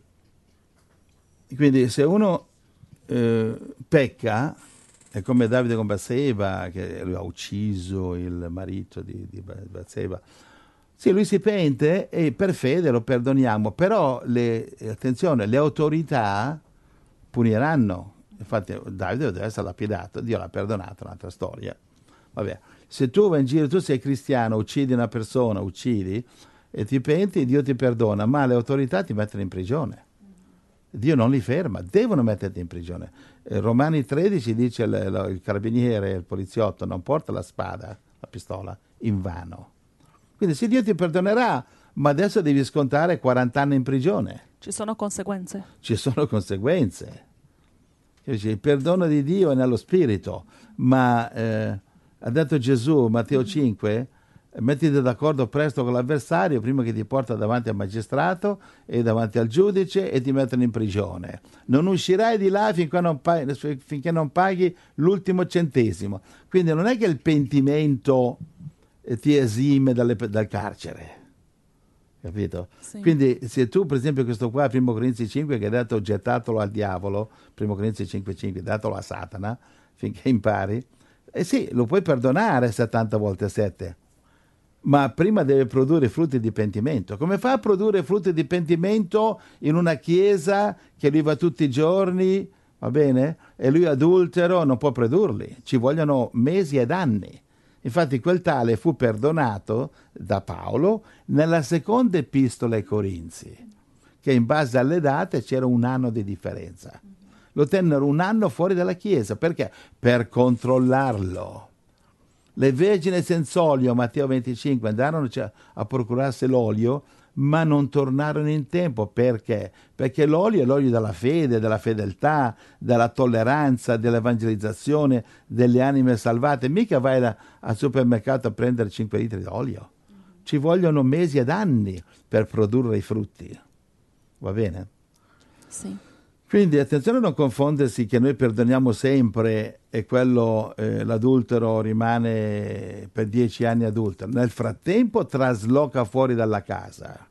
quindi se uno eh, pecca, è come Davide con Batseba, che lui ha ucciso il marito di, di Batseba. Sì, lui si pente e per fede lo perdoniamo, però le, attenzione, le autorità puniranno. Infatti Davide deve essere lapidato, Dio l'ha perdonato, un'altra storia. Vabbè, se tu vai in giro, tu sei cristiano, uccidi una persona, uccidi, e ti penti, Dio ti perdona, ma le autorità ti mettono in prigione. Dio non li ferma, devono metterti in prigione. Eh, Romani tredici dice il, il, il carabiniere, il poliziotto, non porta la spada, la pistola, in vano. Quindi se Dio ti perdonerà, ma adesso devi scontare quaranta anni in prigione. Ci sono conseguenze. Ci sono conseguenze. Il perdono di Dio è nello spirito, ma eh, ha detto Gesù, Matteo cinque, mettiti d'accordo presto con l'avversario prima che ti porta davanti al magistrato e davanti al giudice e ti mettono in prigione. Non uscirai di là finché non paghi, finché non paghi l'ultimo centesimo. Quindi non è che il pentimento ti esime dalle, dal carcere. capito? Sì. Quindi se tu, per esempio, questo qua, primo Corinzi cinque, che ha detto gettatelo al diavolo, primo Corinzi cinque cinque, datelo a Satana, finché impari, eh sì, lo puoi perdonare settanta volte sette, ma prima deve produrre frutti di pentimento. Come fa a produrre frutti di pentimento in una chiesa che lui va tutti i giorni, va bene? E lui adultero, non può produrli, ci vogliono mesi ed anni. Infatti quel tale fu perdonato da Paolo nella seconda epistola ai Corinzi, che in base alle date c'era un anno di differenza. Lo tennero un anno fuori dalla chiesa. Perché? Per controllarlo. Le vergini senza olio, Matteo venticinque, andarono a procurarsi l'olio, ma non tornarono in tempo. Perché? Perché l'olio è l'olio della fede, della fedeltà, della tolleranza, dell'evangelizzazione, delle anime salvate. Mica vai da, al supermercato a prendere cinque litri di olio. Ci vogliono mesi ed anni per produrre i frutti. Va bene? Sì. Quindi attenzione a non confondersi che noi perdoniamo sempre e quello, eh, l'adultero rimane per dieci anni adultero. Nel frattempo trasloca fuori dalla casa.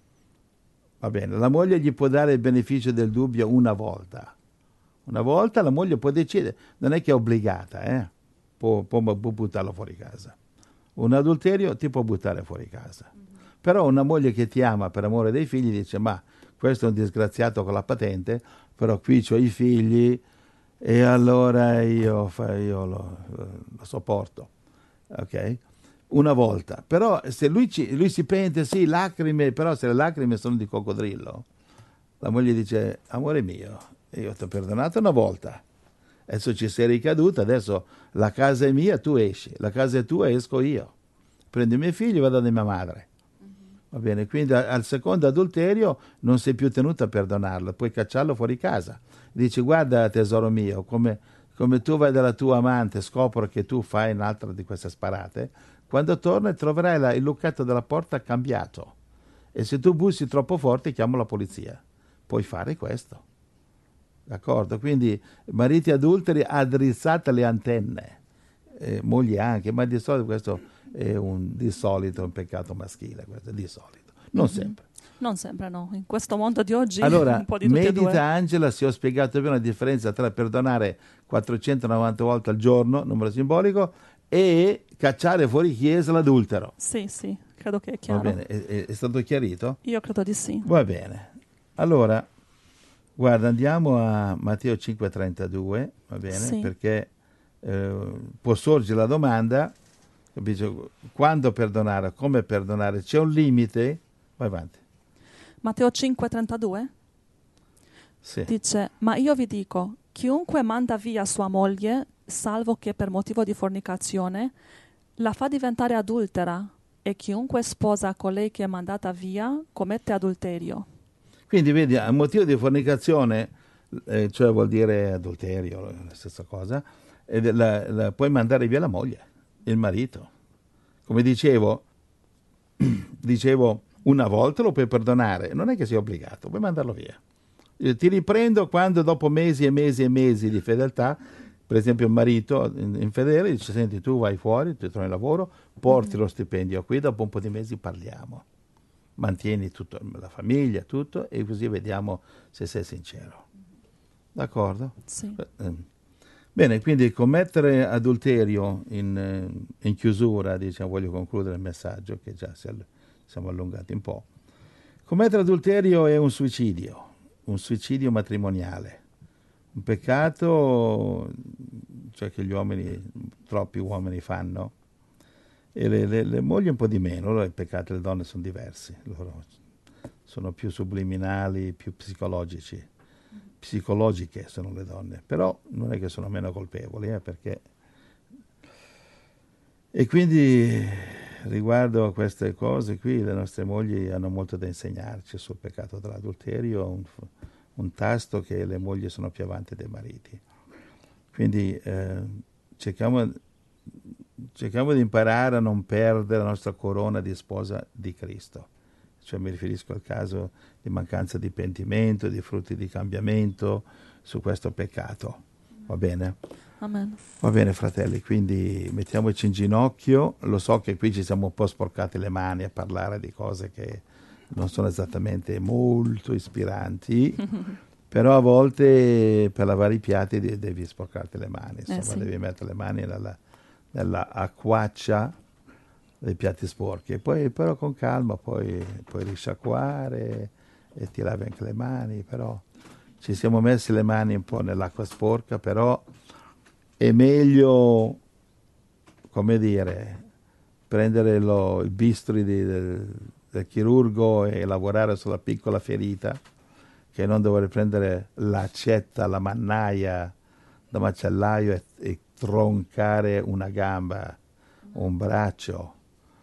Va bene, la moglie gli può dare il beneficio del dubbio una volta. Una volta la moglie può decidere, non è che è obbligata, eh? può, può, può buttarlo fuori casa. Un adulterio ti può buttare fuori casa. Però una moglie che ti ama per amore dei figli dice, ma questo è un disgraziato con la patente, però qui ho i figli e allora io, io lo, lo sopporto. Ok? Una volta. Però se lui, ci, lui si pente, sì, lacrime, però se le lacrime sono di coccodrillo, la moglie dice, amore mio, io ti ho perdonato una volta, adesso ci sei ricaduta, adesso la casa è mia, tu esci, la casa è tua, esco io. Prendo i miei figli e vado da mia madre. Va bene, quindi al secondo adulterio non sei più tenuto a perdonarlo, puoi cacciarlo fuori casa. Dici, guarda tesoro mio, come, come tu vai dalla tua amante, scopro che tu fai un'altra di queste sparate, quando torni troverai la, il lucchetto della porta cambiato. E se tu bussi troppo forte chiamo la polizia. Puoi fare questo. D'accordo? Quindi mariti adulteri, addrizzate le antenne. Eh, mogli anche, ma di solito questo è un, di solito un peccato maschile, questo, di solito, non mm-hmm. sempre. Non sempre, no. In questo mondo di oggi allora, un po' di tutti e due. Medita Angela, se ho spiegato bene la differenza tra perdonare quattrocentonovanta volte al giorno, numero simbolico, e cacciare fuori chiesa l'adultero. Sì, sì, credo che è chiaro. Va bene, è, è stato chiarito? Io credo di sì. Va bene. Allora, guarda, andiamo a Matteo cinque trentadue, va bene? Sì. Perché eh, può sorgere la domanda, capisci? Quando perdonare, come perdonare, c'è un limite? Vai avanti. Matteo cinque trentadue sì. dice, ma io vi dico, chiunque manda via sua moglie, salvo che per motivo di fornicazione, la fa diventare adultera, e chiunque sposa colei che è mandata via, commette adulterio. Quindi vedi, a motivo di fornicazione, eh, cioè vuol dire adulterio, la stessa cosa, e la, la, puoi mandare via la moglie, il marito. Come dicevo, dicevo, una volta lo puoi perdonare, non è che sei obbligato, puoi mandarlo via. Io ti riprendo quando dopo mesi e mesi e mesi di fedeltà, per esempio il marito infedele dice, senti, tu vai fuori, ti trovi lavoro, porti mm-hmm. lo stipendio qui, dopo un po' di mesi parliamo. Mantieni tutta la famiglia, tutto, e così vediamo se sei sincero. D'accordo? Sì. Bene, quindi commettere adulterio in, in chiusura, diciamo, voglio concludere il messaggio, che già siamo allungati un po'. Commettere adulterio è un suicidio, un suicidio matrimoniale, un peccato, cioè che gli uomini, troppi uomini fanno, e le, le, le mogli un po' di meno. Allora i peccati delle donne sono diversi, loro sono più subliminali, più psicologici, psicologiche sono le donne, però non è che sono meno colpevoli, eh, perché... E quindi riguardo a queste cose qui, le nostre mogli hanno molto da insegnarci sul peccato dell'adulterio, un, un tasto che le mogli sono più avanti dei mariti. Quindi eh, cerchiamo... cerchiamo di imparare a non perdere la nostra corona di sposa di Cristo. Cioè mi riferisco al caso di mancanza di pentimento, di frutti di cambiamento su questo peccato. Va bene? Amen. Va bene, fratelli, quindi mettiamoci in ginocchio. Lo so che qui ci siamo un po' sporcati le mani a parlare di cose che non sono esattamente molto ispiranti, però a volte per lavare i piatti de- devi sporcarti le mani, insomma, Eh sì. devi mettere le mani nella, nella acquaccia dei piatti sporchi, e poi però con calma poi puoi risciacquare e ti lavi anche le mani, però ci siamo messi le mani un po' nell'acqua sporca, però è meglio, come dire, prendere lo, il bisturi di, del, del chirurgo e lavorare sulla piccola ferita, che non dover prendere l'accetta, la mannaia da macellaio e, e troncare una gamba, un braccio.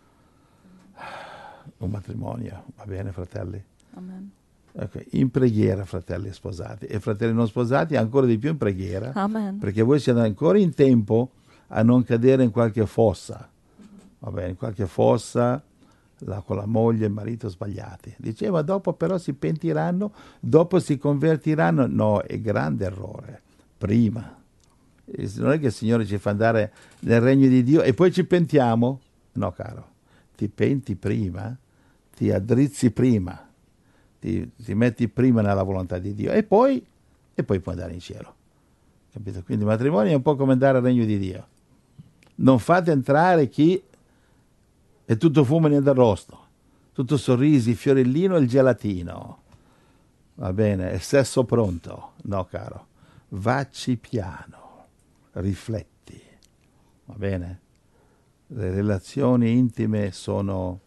Un matrimonio, va bene, fratelli? Amen. Okay. In preghiera, fratelli sposati, e fratelli non sposati ancora di più in preghiera, Amen. perché voi siete ancora in tempo a non cadere in qualche fossa, va bene, in qualche fossa la, con la moglie e il marito sbagliati. Diceva, dopo però si pentiranno, dopo si convertiranno. No, è grande errore. Prima. Non è che il Signore ci fa andare nel regno di Dio e poi ci pentiamo. No, caro, ti penti prima, ti addrizzi prima, ti, ti metti prima nella volontà di Dio e poi, e poi puoi andare in cielo. Capito? Quindi il matrimonio è un po' come andare al regno di Dio. Non fate entrare chi è tutto fumo e niente arrosto, tutto sorrisi, fiorellino e il gelatino. Va bene, è sesso pronto. No, caro, vacci piano, rifletti. Va bene? Le relazioni intime sono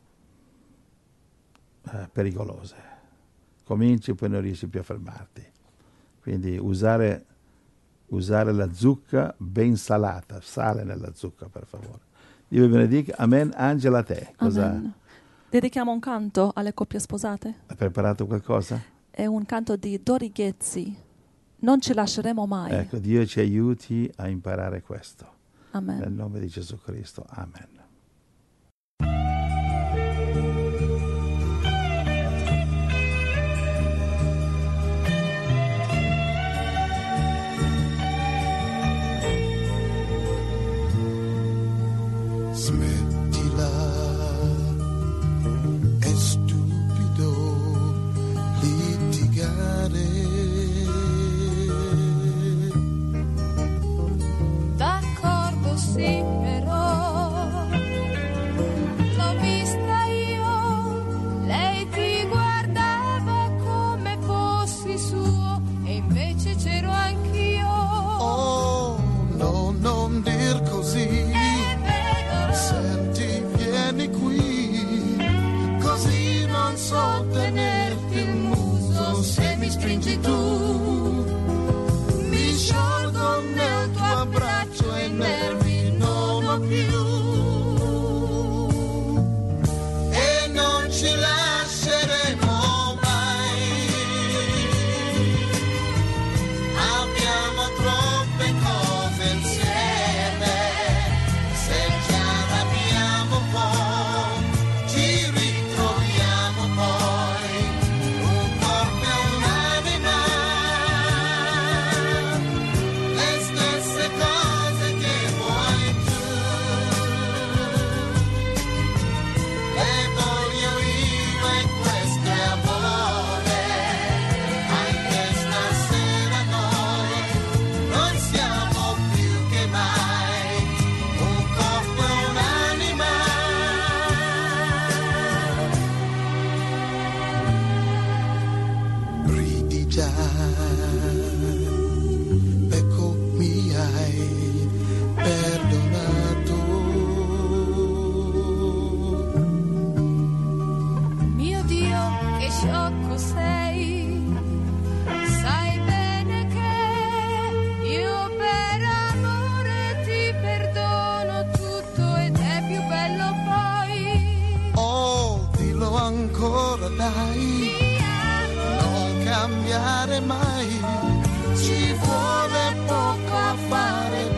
eh, pericolose. Cominci, poi non riesci più a fermarti. Quindi usare, usare la zucca ben salata, sale nella zucca, per favore. Dio vi benedica. Amen. Angela, a te. Cosa Amen. Dedichiamo un canto alle coppie sposate. hai preparato qualcosa? È un canto di Dori Ghezzi. Non ci lasceremo mai. Ecco, Dio ci aiuti a imparare questo. Amen. Nel nome di Gesù Cristo. Amen. Smettila, è stupido litigare. D'accordo, sì, però l'ho vista io, lei ti guardava come fossi suo e invece c'ero anch'io. Oh, no, non dir così. Senti, vieni qui, così non so tenerti il muso se mi stringi tu. Mi sciolgo nel tuo abbraccio e nervi non ho più. E non ci lasceremo mai. Abbiamo troppe cose insieme. Se ci arrabbiamo poi, ci ritroviamo poi. Un corpo e un'anima. Le stesse cose che vuoi tu. Le voglio io e questo è amore. Anche stasera noi non siamo più che mai un corpo e un'anima. Ridi già, ecco mi hai perdonato. Mio Dio, che sciocco sei, sai bene che io per amore ti perdono tutto ed è più bello poi. Oh, dillo ancora dai, Ti amo, non cambiare mai. Ci vuole poco a fare